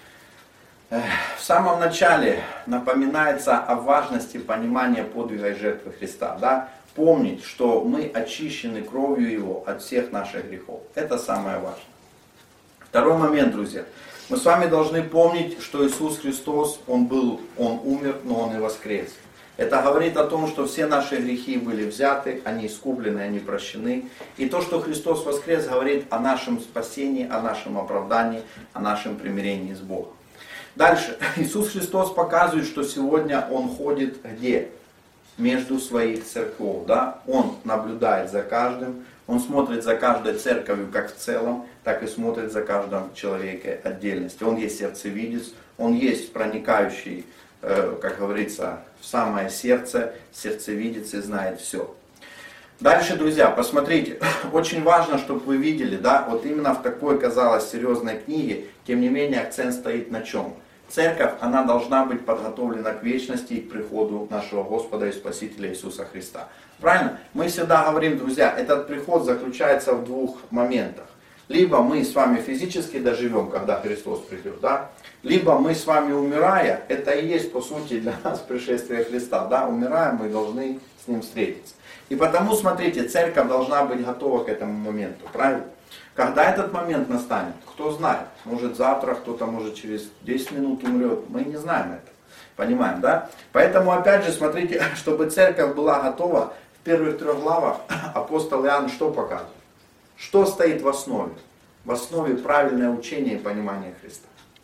В самом начале напоминается о важности понимания подвига и жертвы Христа. Да? помнить, что мы очищены кровью Его от всех наших грехов. Это самое важное. Второй момент, друзья. Мы с вами должны помнить, что Иисус Христос, Он был, Он умер, но Он и воскрес. Это говорит о том, что все наши грехи были взяты, они искуплены, они прощены. И то, что Христос воскрес, говорит о нашем спасении, о нашем оправдании, о нашем примирении с Богом. Дальше. Иисус Христос показывает, что сегодня Он ходит где? Между своих церквей. Да? Он наблюдает за каждым, Он смотрит за каждой церковью как в целом, так и смотрит за каждым человеком отдельности. Он есть сердцевидец, Он есть проникающий, как говорится, в самое сердце, сердцевидец и знает все. Дальше, друзья, посмотрите, очень важно, чтобы вы видели, да, вот именно в такой, казалось, серьезной книге, тем не менее акцент стоит на чем? Церковь, она должна быть подготовлена к вечности и к приходу нашего Господа и Спасителя Иисуса Христа. Правильно? Мы всегда говорим, друзья, этот приход заключается в двух моментах. Либо мы с вами физически доживем, когда Христос придет, да? Либо мы с вами умирая, это и есть по сути для нас пришествие Христа, да? Умираем, мы должны с Ним встретиться. И потому, смотрите, церковь должна быть готова к этому моменту, правильно? Когда этот момент настанет, кто знает, может завтра, кто-то может через десять минут умрет, мы не знаем это, понимаем, да? Поэтому, опять же, смотрите, чтобы церковь была готова, в первых трех главах апостол Иоанн что показывает? Что стоит в основе? В основе правильное учение и понимание Христа.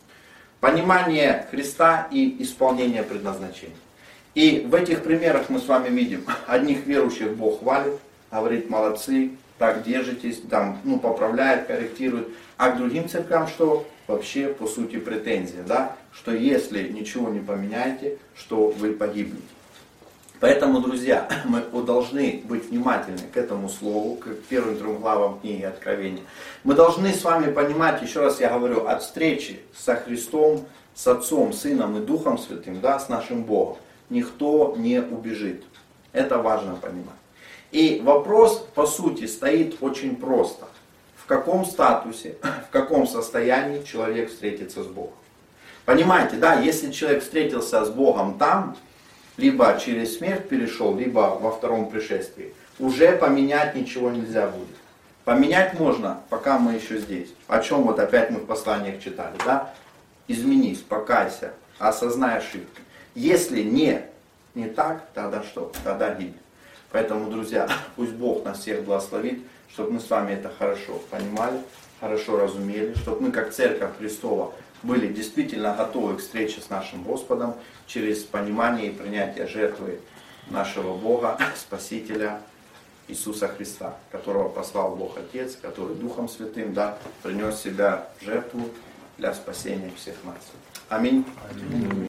Понимание Христа и исполнение предназначения. И в этих примерах мы с вами видим, одних верующих Бог хвалит, говорит, молодцы, так держитесь, там, ну, поправляет, корректирует. А к другим церквям что? Вообще, по сути, претензия, да? Что если ничего не поменяете, что вы погибнете. Поэтому, друзья, мы должны быть внимательны к этому слову, к первым трем главам книги Откровения. Мы должны с вами понимать, еще раз я говорю, от встречи со Христом, с Отцом, Сыном и Духом Святым, да, с нашим Богом, никто не убежит. Это важно понимать. И вопрос, по сути, стоит очень просто. В каком статусе, в каком состоянии человек встретится с Богом? Понимаете, да, если человек встретился с Богом там, либо через смерть перешел, либо во втором пришествии, уже поменять ничего нельзя будет. Поменять можно, пока мы еще здесь. О чем вот опять мы в посланиях читали, да? Изменись, покайся, осознай ошибки. Если не, не так, тогда что? Тогда гибнет. Поэтому, друзья, пусть Бог нас всех благословит, чтобы мы с вами это хорошо понимали, хорошо разумели, чтобы мы как Церковь Христова были действительно готовы к встрече с нашим Господом через понимание и принятие жертвы нашего Бога, Спасителя Иисуса Христа, которого послал Бог Отец, который Духом Святым, да, принес себя в жертву для спасения всех нас. Аминь. Аминь.